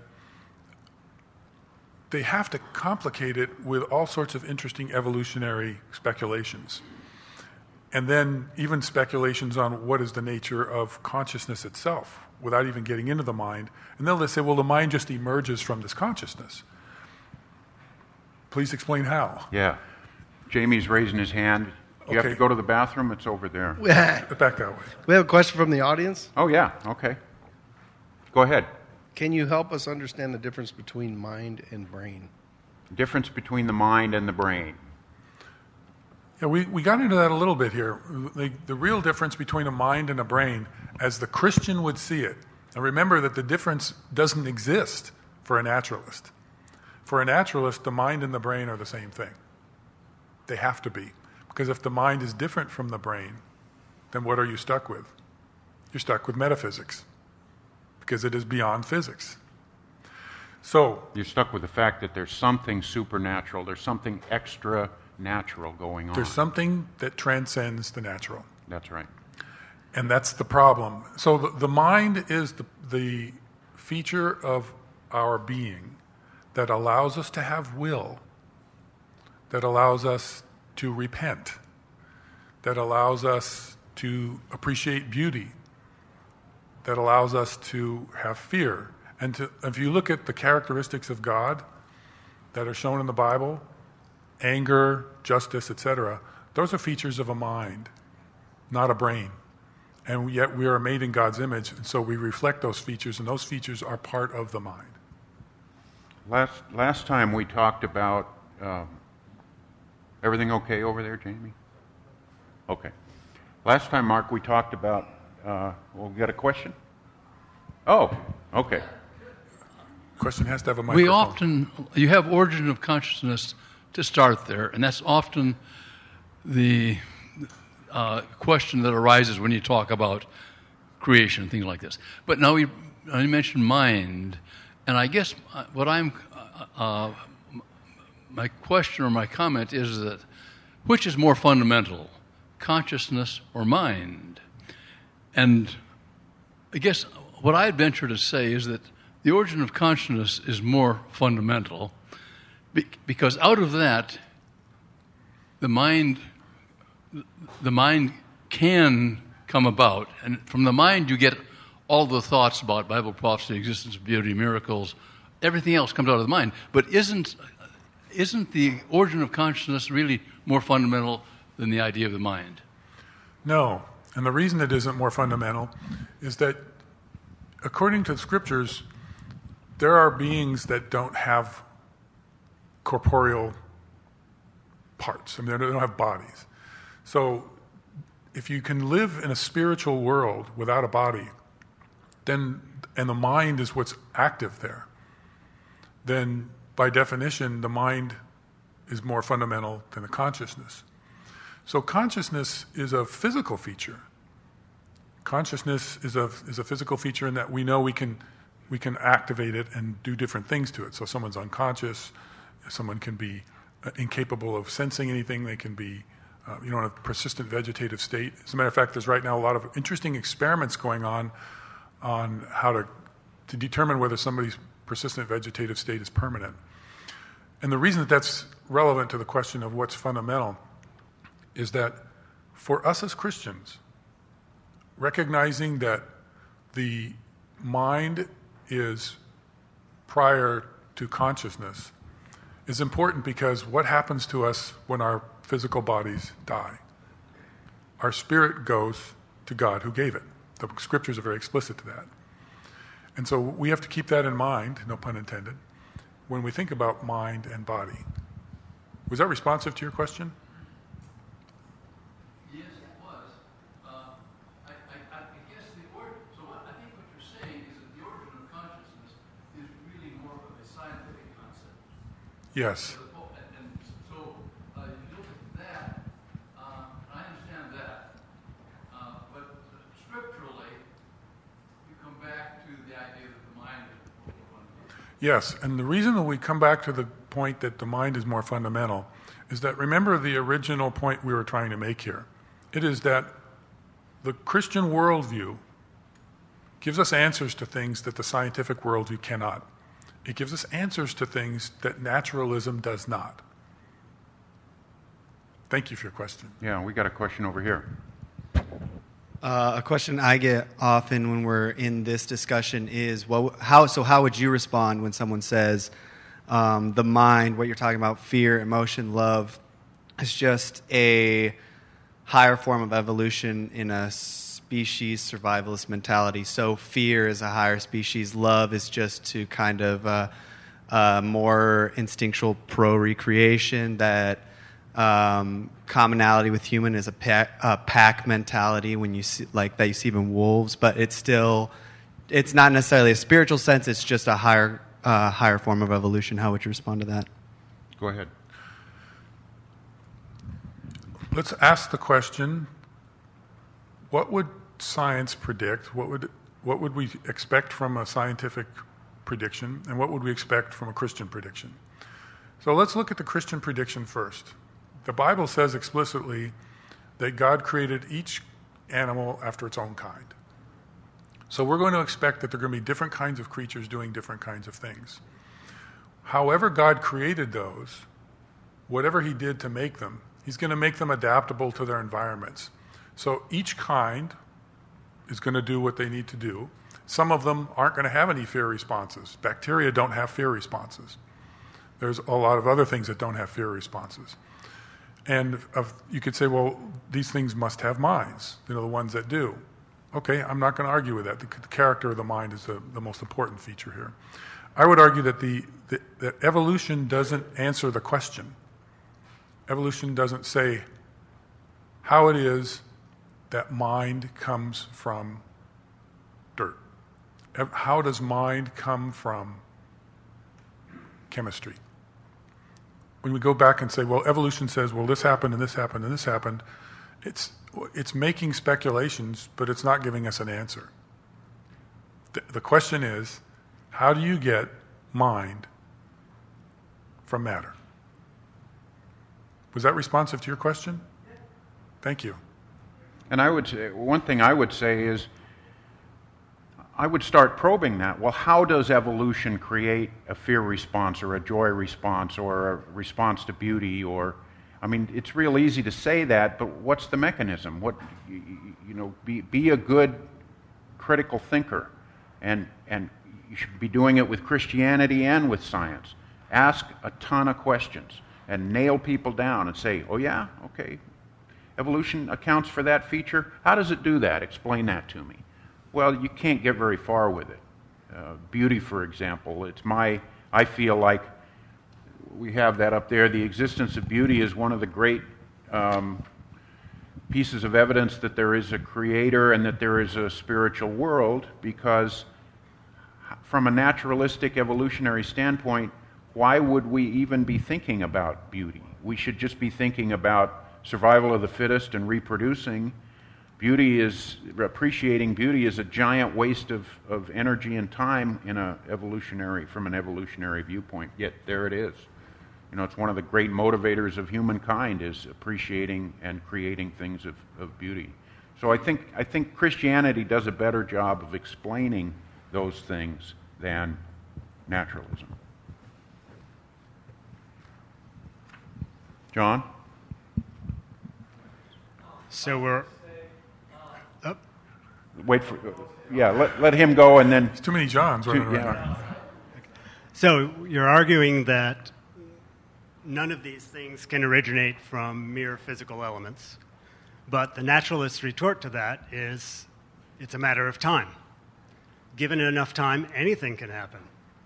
they have to complicate it with all sorts of interesting evolutionary speculations. And then even speculations on what is the nature of consciousness itself, without even getting into the mind. And they'll just say, well, the mind just emerges from this consciousness. Please explain how. Yeah. Jamie's raising his hand. You Okay. have to go to the bathroom? It's over there. Back that way. We have a question from the audience. Oh, yeah. Okay. Go ahead. Can you help us understand the difference between mind and brain? Difference between the mind and the brain. Yeah, we, we got into that a little bit here. The, the real difference between a mind and a brain, as the Christian would see it. And remember that the difference doesn't exist for a naturalist. For a naturalist, the mind and the brain are the same thing. They have to be. Because if the mind is different from the brain, then what are you stuck with? You're stuck with metaphysics. Because it is beyond physics. So you're stuck with the fact that there's something supernatural, there's something extra natural going on. There's something that transcends the natural. That's right. And that's the problem. So the, the mind is the, the feature of our being that allows us to have will, that allows us to repent, that allows us to appreciate beauty, that allows us to have fear. And to, if you look at the characteristics of God that are shown in the Bible, anger, justice, et cetera, those are features of a mind, not a brain. And yet we are made in God's image, and so we reflect those features, and those features are part of the mind. Last, last time we talked about, um, everything okay over there, Jamie? Okay. Last time, Mark, we talked about, uh, well, we got a question? Oh, okay. Question has to have a microphone. We often, you have origin of consciousness to start there, and that's often the uh, question that arises when you talk about creation and things like this. But now you, you mentioned mind, and I guess what I'm, uh, my question or my comment is that which is more fundamental, consciousness or mind? And I guess what I'd venture to say is that the origin of consciousness is more fundamental be- because out of that, the mind, the mind can come about. And from the mind, you get all the thoughts about Bible prophecy, existence, beauty, miracles. Everything else comes out of the mind. But isn't, isn't the origin of consciousness really more fundamental than the idea of the mind? No. And the reason it isn't more fundamental is that, according to the scriptures, there are beings that don't have corporeal parts. I mean, they don't have bodies. So if you can live in a spiritual world without a body, then, and the mind is what's active there, then by definition, the mind is more fundamental than the consciousness. So consciousness is a physical feature. Consciousness is a is a physical feature in that we know we can we can activate it and do different things to it. So someone's unconscious, someone can be incapable of sensing anything, they can be uh, you know, in a persistent vegetative state. As a matter of fact, there's right now a lot of interesting experiments going on on how to to determine whether somebody's persistent vegetative state is permanent. And the reason that that's relevant to the question of what's fundamental is that for us as Christians, recognizing that the mind is prior to consciousness is important, because what happens to us when our physical bodies die? Our spirit goes to God who gave it. The scriptures are very explicit to that. And so we have to keep that in mind, no pun intended, when we think about mind and body. Was that responsive to your question? Yes. And so uh, if you look at that, uh, I understand that, uh, but scripturally, you come back to the idea that the mind is more fundamental. Yes, and the reason that we come back to the point that the mind is more fundamental is that, remember the original point we were trying to make here. It is that the Christian worldview gives us answers to things that the scientific worldview cannot. It gives us answers to things that naturalism does not. Thank you for your question. Yeah, we got a question over here. Uh, a question I get often when we're in this discussion is, well, how? So how would you respond when someone says um, the mind, what you're talking about, fear, emotion, love, is just a higher form of evolution in a species survivalist mentality? So fear is a higher species, love is just to kind of uh, uh, more instinctual pro-recreation, that um, commonality with human is a pack, a pack mentality when you see, like that you see in wolves, but it's still, it's not necessarily a spiritual sense, it's just a higher uh, higher form of evolution. How would you respond to that? Go ahead. Let's ask the question, what would science predict? What would what would we expect from a scientific prediction, and what would we expect from a Christian prediction? So let's look at the Christian prediction first. The Bible says explicitly that God created each animal after its own kind. So we're going to expect that there are going to be different kinds of creatures doing different kinds of things. However God created those, whatever he did to make them, he's going to make them adaptable to their environments. So each kind is going to do what they need to do. Some of them aren't going to have any fear responses. Bacteria don't have fear responses. There's a lot of other things that don't have fear responses. And of, you could say, well, these things must have minds, you know, the ones that do. Okay, I'm not going to argue with that. The, the character of the mind is the, the most important feature here. I would argue that, the, the, that evolution doesn't answer the question. Evolution doesn't say how it is that mind comes from dirt. How does mind come from chemistry? When we go back and say, well, evolution says, well, this happened and this happened and this happened, it's, it's making speculations, but it's not giving us an answer. The, the question is, how do you get mind from matter? Was that responsive to your question? Thank you. And I would say, one thing I would say is, I would start probing that. Well, how does evolution create a fear response or a joy response or a response to beauty? Or, I mean, it's real easy to say that, but what's the mechanism? What, you, you know, be be a good critical thinker, and and you should be doing it with Christianity and with science. Ask a ton of questions and nail people down and say, oh yeah, okay, evolution accounts for that feature. How does it do that? Explain that to me. Well, you can't get very far with it. Uh, beauty, for example, it's my, I feel like we have that up there. The existence of beauty is one of the great um, pieces of evidence that there is a creator and that there is a spiritual world, because from a naturalistic evolutionary standpoint, why would we even be thinking about beauty? We should just be thinking about survival of the fittest and reproducing. Beauty is, appreciating beauty is a giant waste of, of energy and time in a evolutionary, from an evolutionary viewpoint, yet there it is. You know, it's one of the great motivators of humankind, is appreciating and creating things of, of beauty. So I think, I think Christianity does a better job of explaining those things than naturalism. John? So we're... Oh. Wait for... Yeah, let, let him go and then... There's too many Johns running around. Yeah. So you're arguing that none of these things can originate from mere physical elements, but the naturalist's retort to that is it's a matter of time. Given enough time, anything can happen.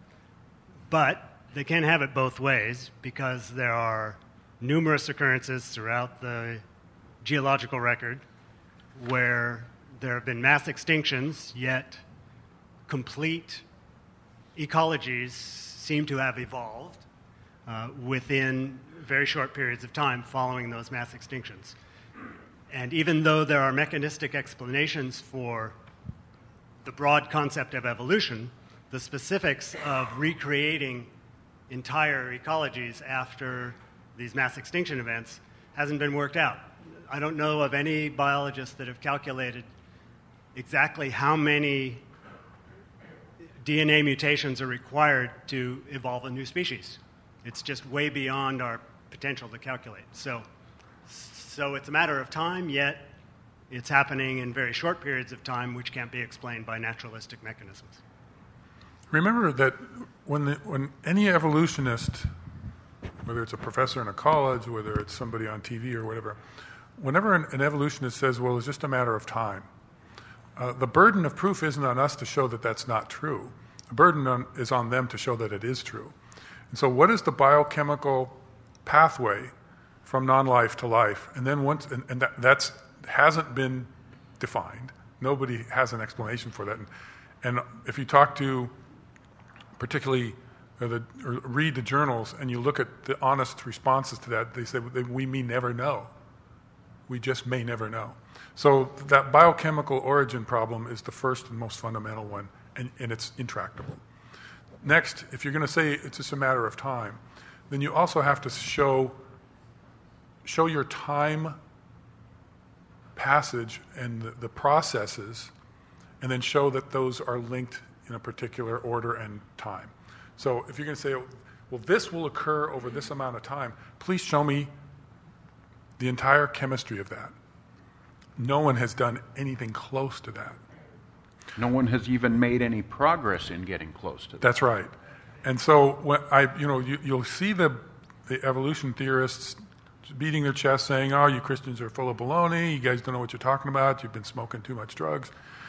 But they can't have it both ways, because there are numerous occurrences throughout the geological record where there have been mass extinctions, yet complete ecologies seem to have evolved uh, within very short periods of time following those mass extinctions. And even though there are mechanistic explanations for the broad concept of evolution, the specifics of recreating entire ecologies after these mass extinction events hasn't been worked out. I don't know of any biologists that have calculated exactly how many D N A mutations are required to evolve a new species. It's just way beyond our potential to calculate. So, so it's a matter of time, yet it's happening in very short periods of time, which can't be explained by naturalistic mechanisms. Remember that when, the, when any evolutionist, whether it's a professor in a college, whether it's somebody on T V or whatever, whenever an, an evolutionist says, well, it's just a matter of time, uh, the burden of proof isn't on us to show that that's not true. The burden on, is on them to show that it is true. And so what is the biochemical pathway from non-life to life? And then once, and, and that that's, hasn't been defined. Nobody has an explanation for that. And, and if you talk to particularly or, the, or read the journals and you look at the honest responses to that, they say we may never know. We just may never know. So that biochemical origin problem is the first and most fundamental one, and, and it's intractable. Next, if you're going to say it's just a matter of time, then you also have to show, show your time passage and the, the processes, and then show that those are linked in a particular order and time. So if you're going to say, well, this will occur over this amount of time, please show me the entire chemistry of that. No one has done anything close to that. No one has even made any progress in getting close to that. That's right. And so when I, you know, you, you'll see the, the evolution theorists beating their chest saying, oh, you Christians are full of baloney, you guys don't know what you're talking about, you've been smoking too much drugs.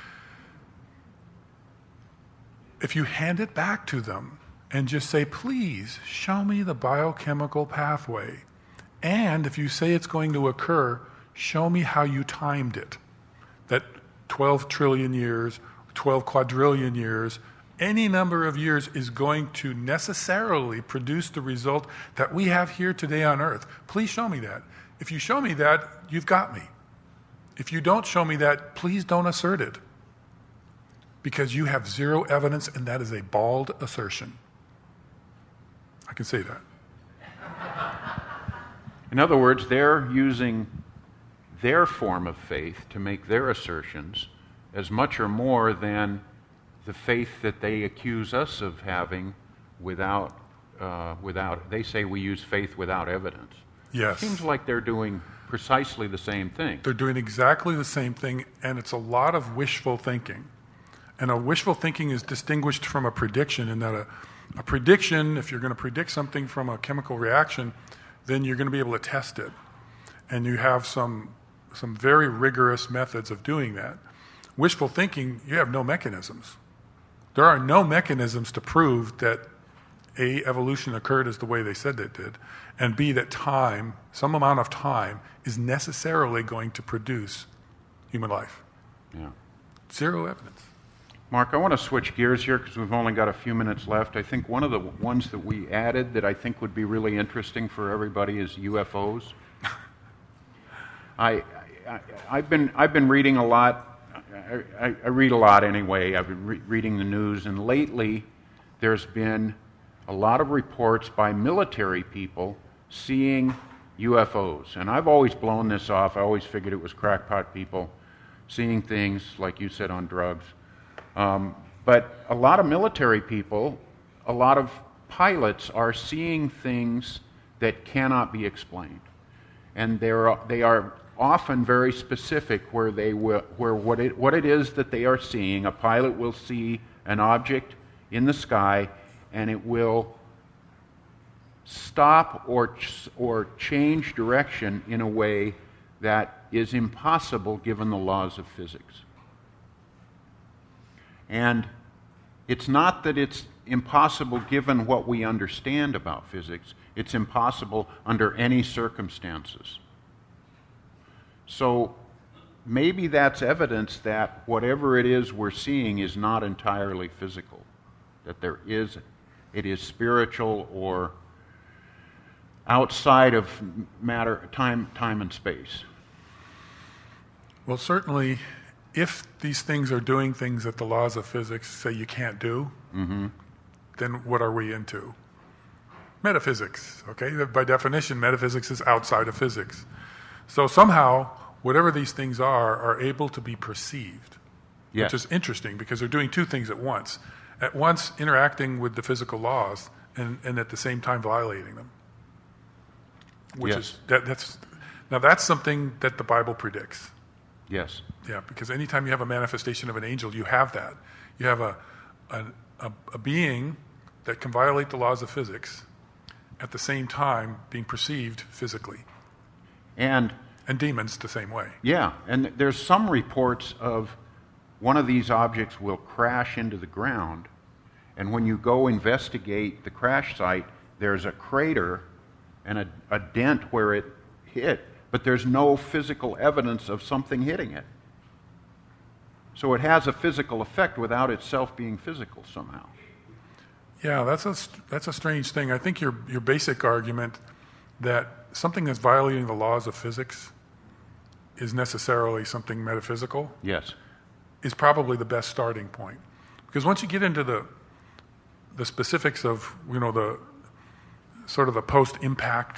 If you hand it back to them and just say, please, show me the biochemical pathway, and if you say it's going to occur, show me how you timed it. That twelve trillion years, twelve quadrillion years, any number of years is going to necessarily produce the result that we have here today on Earth. Please show me that. If you show me that, you've got me. If you don't show me that, please don't assert it. Because you have zero evidence, and that is a bald assertion. I can say that. In other words, they're using their form of faith to make their assertions as much or more than the faith that they accuse us of having without, uh, without, they say we use faith without evidence. Yes. Seems like they're doing precisely the same thing. They're doing exactly the same thing, and it's a lot of wishful thinking. And a wishful thinking is distinguished from a prediction in that a, a prediction, if you're going to predict something from a chemical reaction, then you're going to be able to test it. And you have some, some very rigorous methods of doing that. Wishful thinking, you have no mechanisms. There are no mechanisms to prove that A, evolution occurred as the way they said it did, and B, that time, some amount of time, is necessarily going to produce human life. Yeah. Zero evidence. Mark, I want to switch gears here because we've only got a few minutes left. I think one of the ones that we added that I think would be really interesting for everybody is U F Os. I, I, I've been I've been reading a lot. I, I, I read a lot anyway. I've been re- reading the news, and lately there's been a lot of reports by military people seeing U F Os. And I've always blown this off. I always figured it was crackpot people seeing things, like you said, on drugs. Um, but a lot of military people, a lot of pilots are seeing things that cannot be explained. And they're, they are often very specific where, they will, where what, it, what it is that they are seeing. A pilot will see an object in the sky, and it will stop or, ch- or change direction in a way that is impossible given the laws of physics. And it's not that it's impossible given what we understand about physics, it's impossible under any circumstances. So maybe that's evidence that whatever it is we're seeing is not entirely physical, that there is, it is spiritual or outside of matter, time, time and space. Well, certainly, if these things are doing things that the laws of physics say you can't do, mm-hmm. then what are we into? Metaphysics, okay? By definition, metaphysics is outside of physics. So somehow, whatever these things are, are able to be perceived, yes. which is interesting because they're doing two things at once. At once interacting with the physical laws and, and at the same time violating them. Which yes. is, that, that's, now that's something that the Bible predicts. Yes. Yeah, because anytime you have a manifestation of an angel, you have that. You have a, a, a, a being that can violate the laws of physics at the same time being perceived physically. And and demons the same way. Yeah, and there's some reports of one of these objects will crash into the ground, and when you go investigate the crash site, there's a crater and a, a dent where it hit, but there's no physical evidence of something hitting it. So it has a physical effect without itself being physical somehow. Yeah, that's a, that's a strange thing. I think your, your basic argument that something that's violating the laws of physics is necessarily something metaphysical, yes, is probably the best starting point. Because once you get into the the specifics of, you know, the sort of the post-impact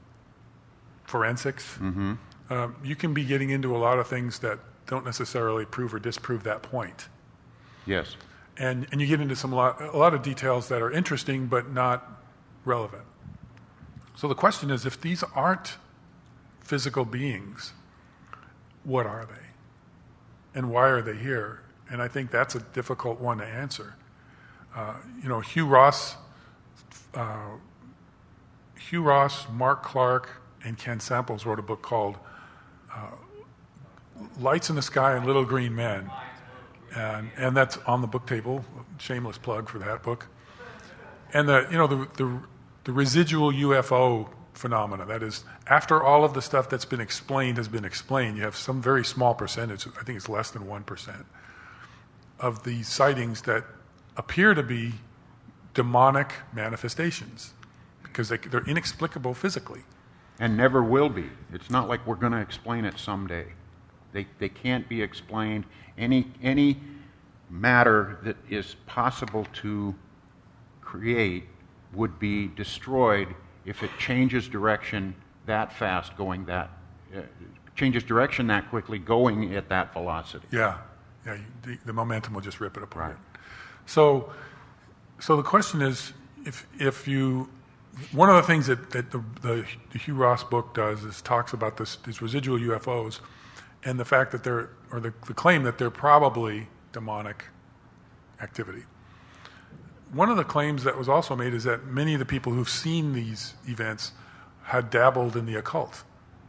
forensics, mm-hmm. um, you can be getting into a lot of things that don't necessarily prove or disprove that point. Yes. And and you get into some lot, a lot of details that are interesting but not relevant. So the question is, if these aren't physical beings, what are they? And why are they here? And I think that's a difficult one to answer. Uh, you know, Hugh Ross, uh, Hugh Ross, Mark Clark, and Ken Samples wrote a book called uh, Lights in the Sky and Little Green Men. And, and that's on the book table. Shameless plug for that book. And the, you know, the, the, the residual U F O phenomena. That is, after all of the stuff that's been explained has been explained, you have some very small percentage, I think it's less than one percent, of the sightings that appear to be demonic manifestations because they, they're inexplicable physically. And never will be. It's not like we're going to explain it someday. They, they can't be explained. Any, any matter that is possible to create would be destroyed if it changes direction that fast, going that, uh, changes direction that quickly, going at that velocity. Yeah, yeah. The, the momentum will just rip it apart. Right. So, so the question is, if if you, one of the things that, that the, the, the Hugh Ross book does is talks about this, these residual U F Os, and the fact that they're, or the, the claim that they're probably demonic activity. One of the claims that was also made is that many of the people who've seen these events had dabbled in the occult.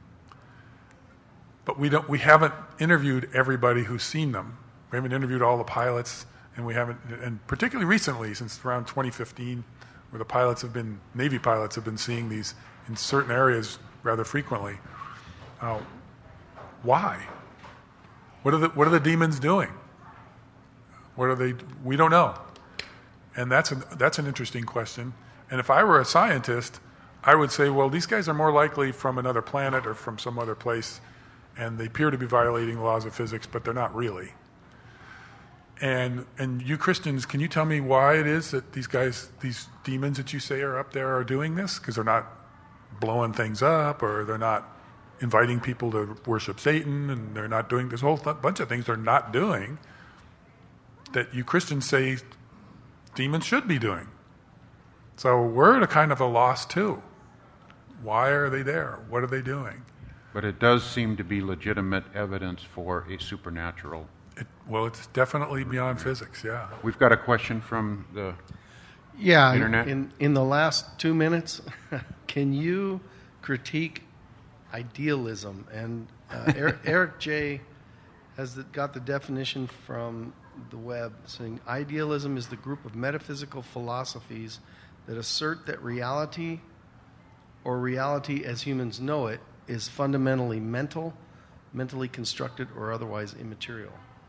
But we don't. We haven't interviewed everybody who's seen them. We haven't interviewed all the pilots, and we haven't, and particularly recently, since around twenty fifteen, where the pilots have been, Navy pilots have been seeing these in certain areas rather frequently. Uh, why? What are the What are the demons doing? What are they? We don't know, and that's an that's an interesting question. And if I were a scientist, I would say, well, these guys are more likely from another planet or from some other place, and they appear to be violating the laws of physics, but they're not really. And and you Christians, can you tell me why it is that these guys, these demons that you say are up there, are doing this? Because they're not blowing things up, or they're not inviting people to worship Satan, and they're not doing this whole th- bunch of things they're not doing that you Christians say demons should be doing. So we're at a kind of a loss too. Why are they there? What are they doing? But it does seem to be legitimate evidence for a supernatural. It, well, it's definitely beyond physics, yeah. We've got a question from the yeah, internet. In, in the last two minutes, can you critique idealism? And uh, Eric, Eric J. has the, got the definition from the web, saying idealism is the group of metaphysical philosophies that assert that reality, or reality as humans know it, is fundamentally mental, mentally constructed, or otherwise immaterial.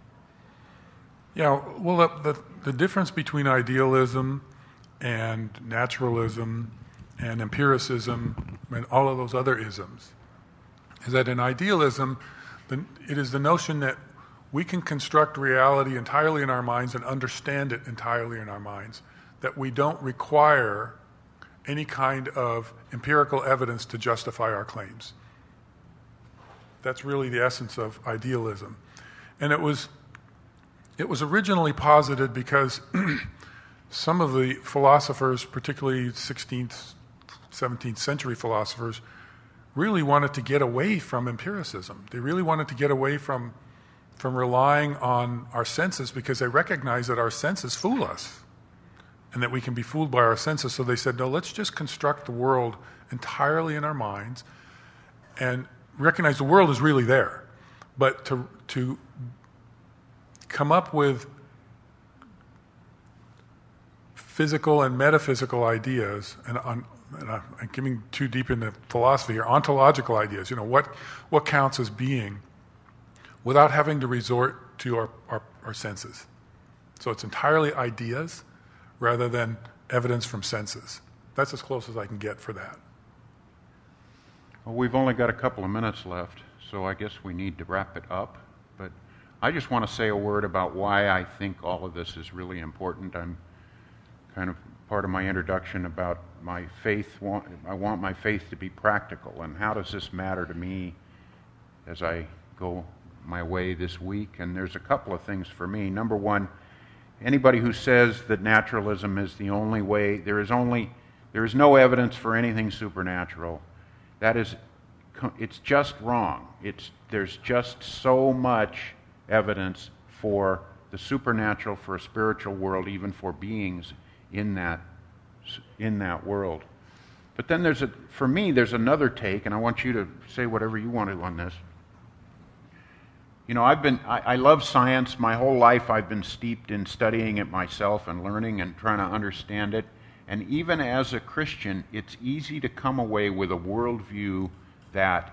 Yeah, well, the, the, the difference between idealism and naturalism and empiricism and all of those other isms is that in idealism, the, it is the notion that we can construct reality entirely in our minds and understand it entirely in our minds, that we don't require any kind of empirical evidence to justify our claims. That's really the essence of idealism. And it was it was originally posited because some of the philosophers, particularly sixteenth, seventeenth century philosophers, really wanted to get away from empiricism. They really wanted to get away from, from relying on our senses, because they recognize that our senses fool us and that we can be fooled by our senses. So they said, no, let's just construct the world entirely in our minds and recognize the world is really there. But to to come up with physical and metaphysical ideas, and, on, and I'm getting too deep into philosophy here, ontological ideas, you know, what, what counts as being, without having to resort to our, our, our senses. So it's entirely ideas rather than evidence from senses. That's as close as I can get for that. Well, we've only got a couple of minutes left, so I guess we need to wrap it up. But I just want to say a word about why I think all of this is really important. I'm kind of part of my introduction about my faith. I want my faith to be practical, and how does this matter to me as I go my way this week? And there's a couple of things for me. Number one, anybody who says that naturalism is the only way, there is only, there is no evidence for anything supernatural, that is, it's just wrong. It's, there's just so much evidence for the supernatural, for a spiritual world, even for beings in that, in that world. But then there's a, for me, there's another take, and I want you to say whatever you want to on this. You know, I've been, I, I love science. My whole life I've been steeped in studying it myself and learning and trying to understand it. And even as a Christian, it's easy to come away with a worldview that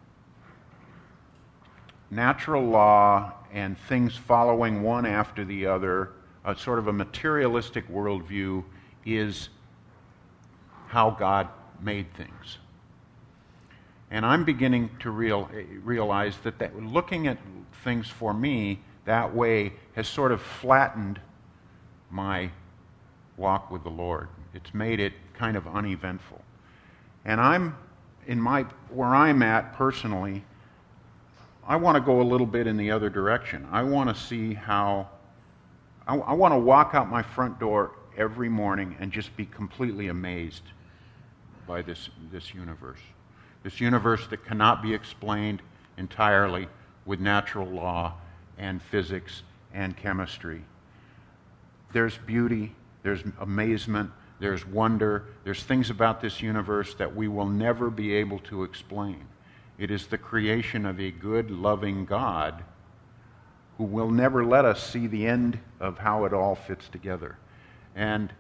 natural law and things following one after the other, a sort of a materialistic worldview, is how God made things. And I'm beginning to real, realize that, that looking at things for me that way has sort of flattened my walk with the Lord. It's made it kind of uneventful. And I'm, in my, where I'm at personally, I want to go a little bit in the other direction. I want to see how, I, I want to walk out my front door every morning and just be completely amazed by this, this universe. This universe that cannot be explained entirely with natural law and physics and chemistry. There's beauty, there's amazement, there's wonder, there's things about this universe that we will never be able to explain. It is the creation of a good, loving God who will never let us see the end of how it all fits together. And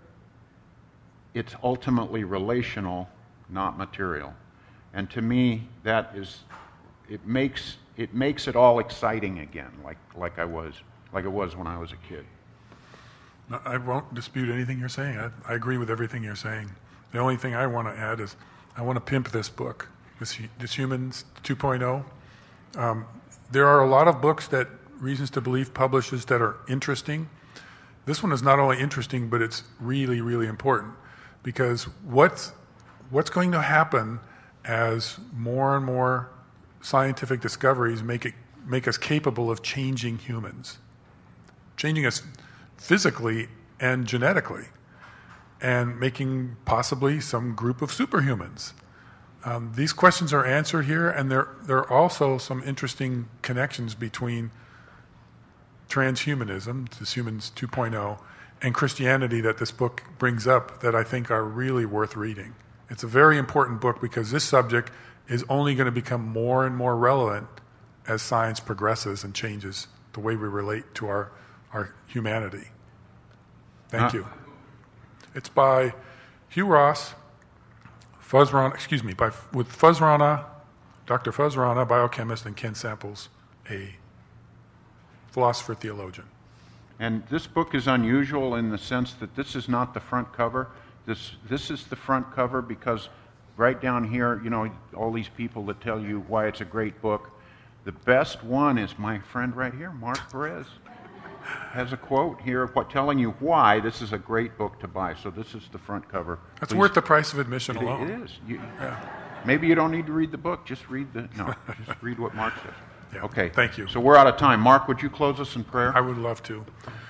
it's ultimately relational, not material. And to me, that is, it makes it makes it all exciting again, like like I was, like it was when I was a kid. No, I won't dispute anything you're saying. I, I agree with everything you're saying. The only thing I want to add is I want to pimp this book, this, this Humans two point oh. Um, there are a lot of books that Reasons to Believe publishes that are interesting. This one is not only interesting, but it's really, really important, because what's, what's going to happen as more and more scientific discoveries make it make us capable of changing humans, changing us physically and genetically, and making possibly some group of superhumans. Um, these questions are answered here, and there, there are also some interesting connections between transhumanism, this Humans two point oh, and Christianity that this book brings up that I think are really worth reading. It's a very important book because this subject is only going to become more and more relevant as science progresses and changes the way we relate to our, our humanity. Thank Huh? you. It's by Hugh Ross, Fuzz Rana, excuse me, by, with Fuzz Rana, Doctor Fuzz Rana, biochemist, and Ken Samples, a philosopher theologian. And this book is unusual in the sense that this is not the front cover. This this is the front cover because right down here, you know, all these people that tell you why it's a great book. The best one is my friend right here, Mark Perez, has a quote here what, telling you why this is a great book to buy. So this is the front cover. That's Please. worth the price of admission It, alone. it is. You, Yeah. Maybe you don't need to read the book. Just read the no. Just read what Mark says. Yeah. Okay. Thank you. So we're out of time. Mark, would you close us in prayer? I would love to.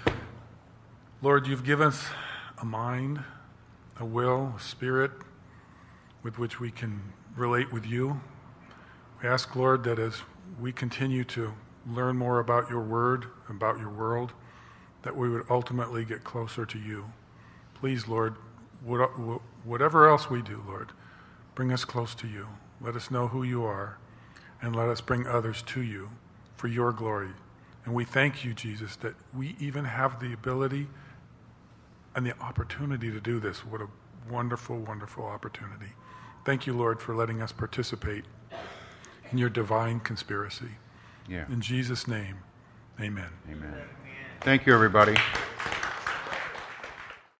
Lord, you've given us a mind, a will, a spirit with which we can relate with you. We ask, Lord, that as we continue to learn more about your word, about your world, that we would ultimately get closer to you. Please, Lord, whatever else we do, Lord, bring us close to you. Let us know who you are, and let us bring others to you for your glory. And we thank you, Jesus, that we even have the ability and the opportunity to do this. What a wonderful, wonderful opportunity. Thank you, Lord, for letting us participate in your divine conspiracy. Yeah. In Jesus' name, amen. Amen. Thank you, everybody.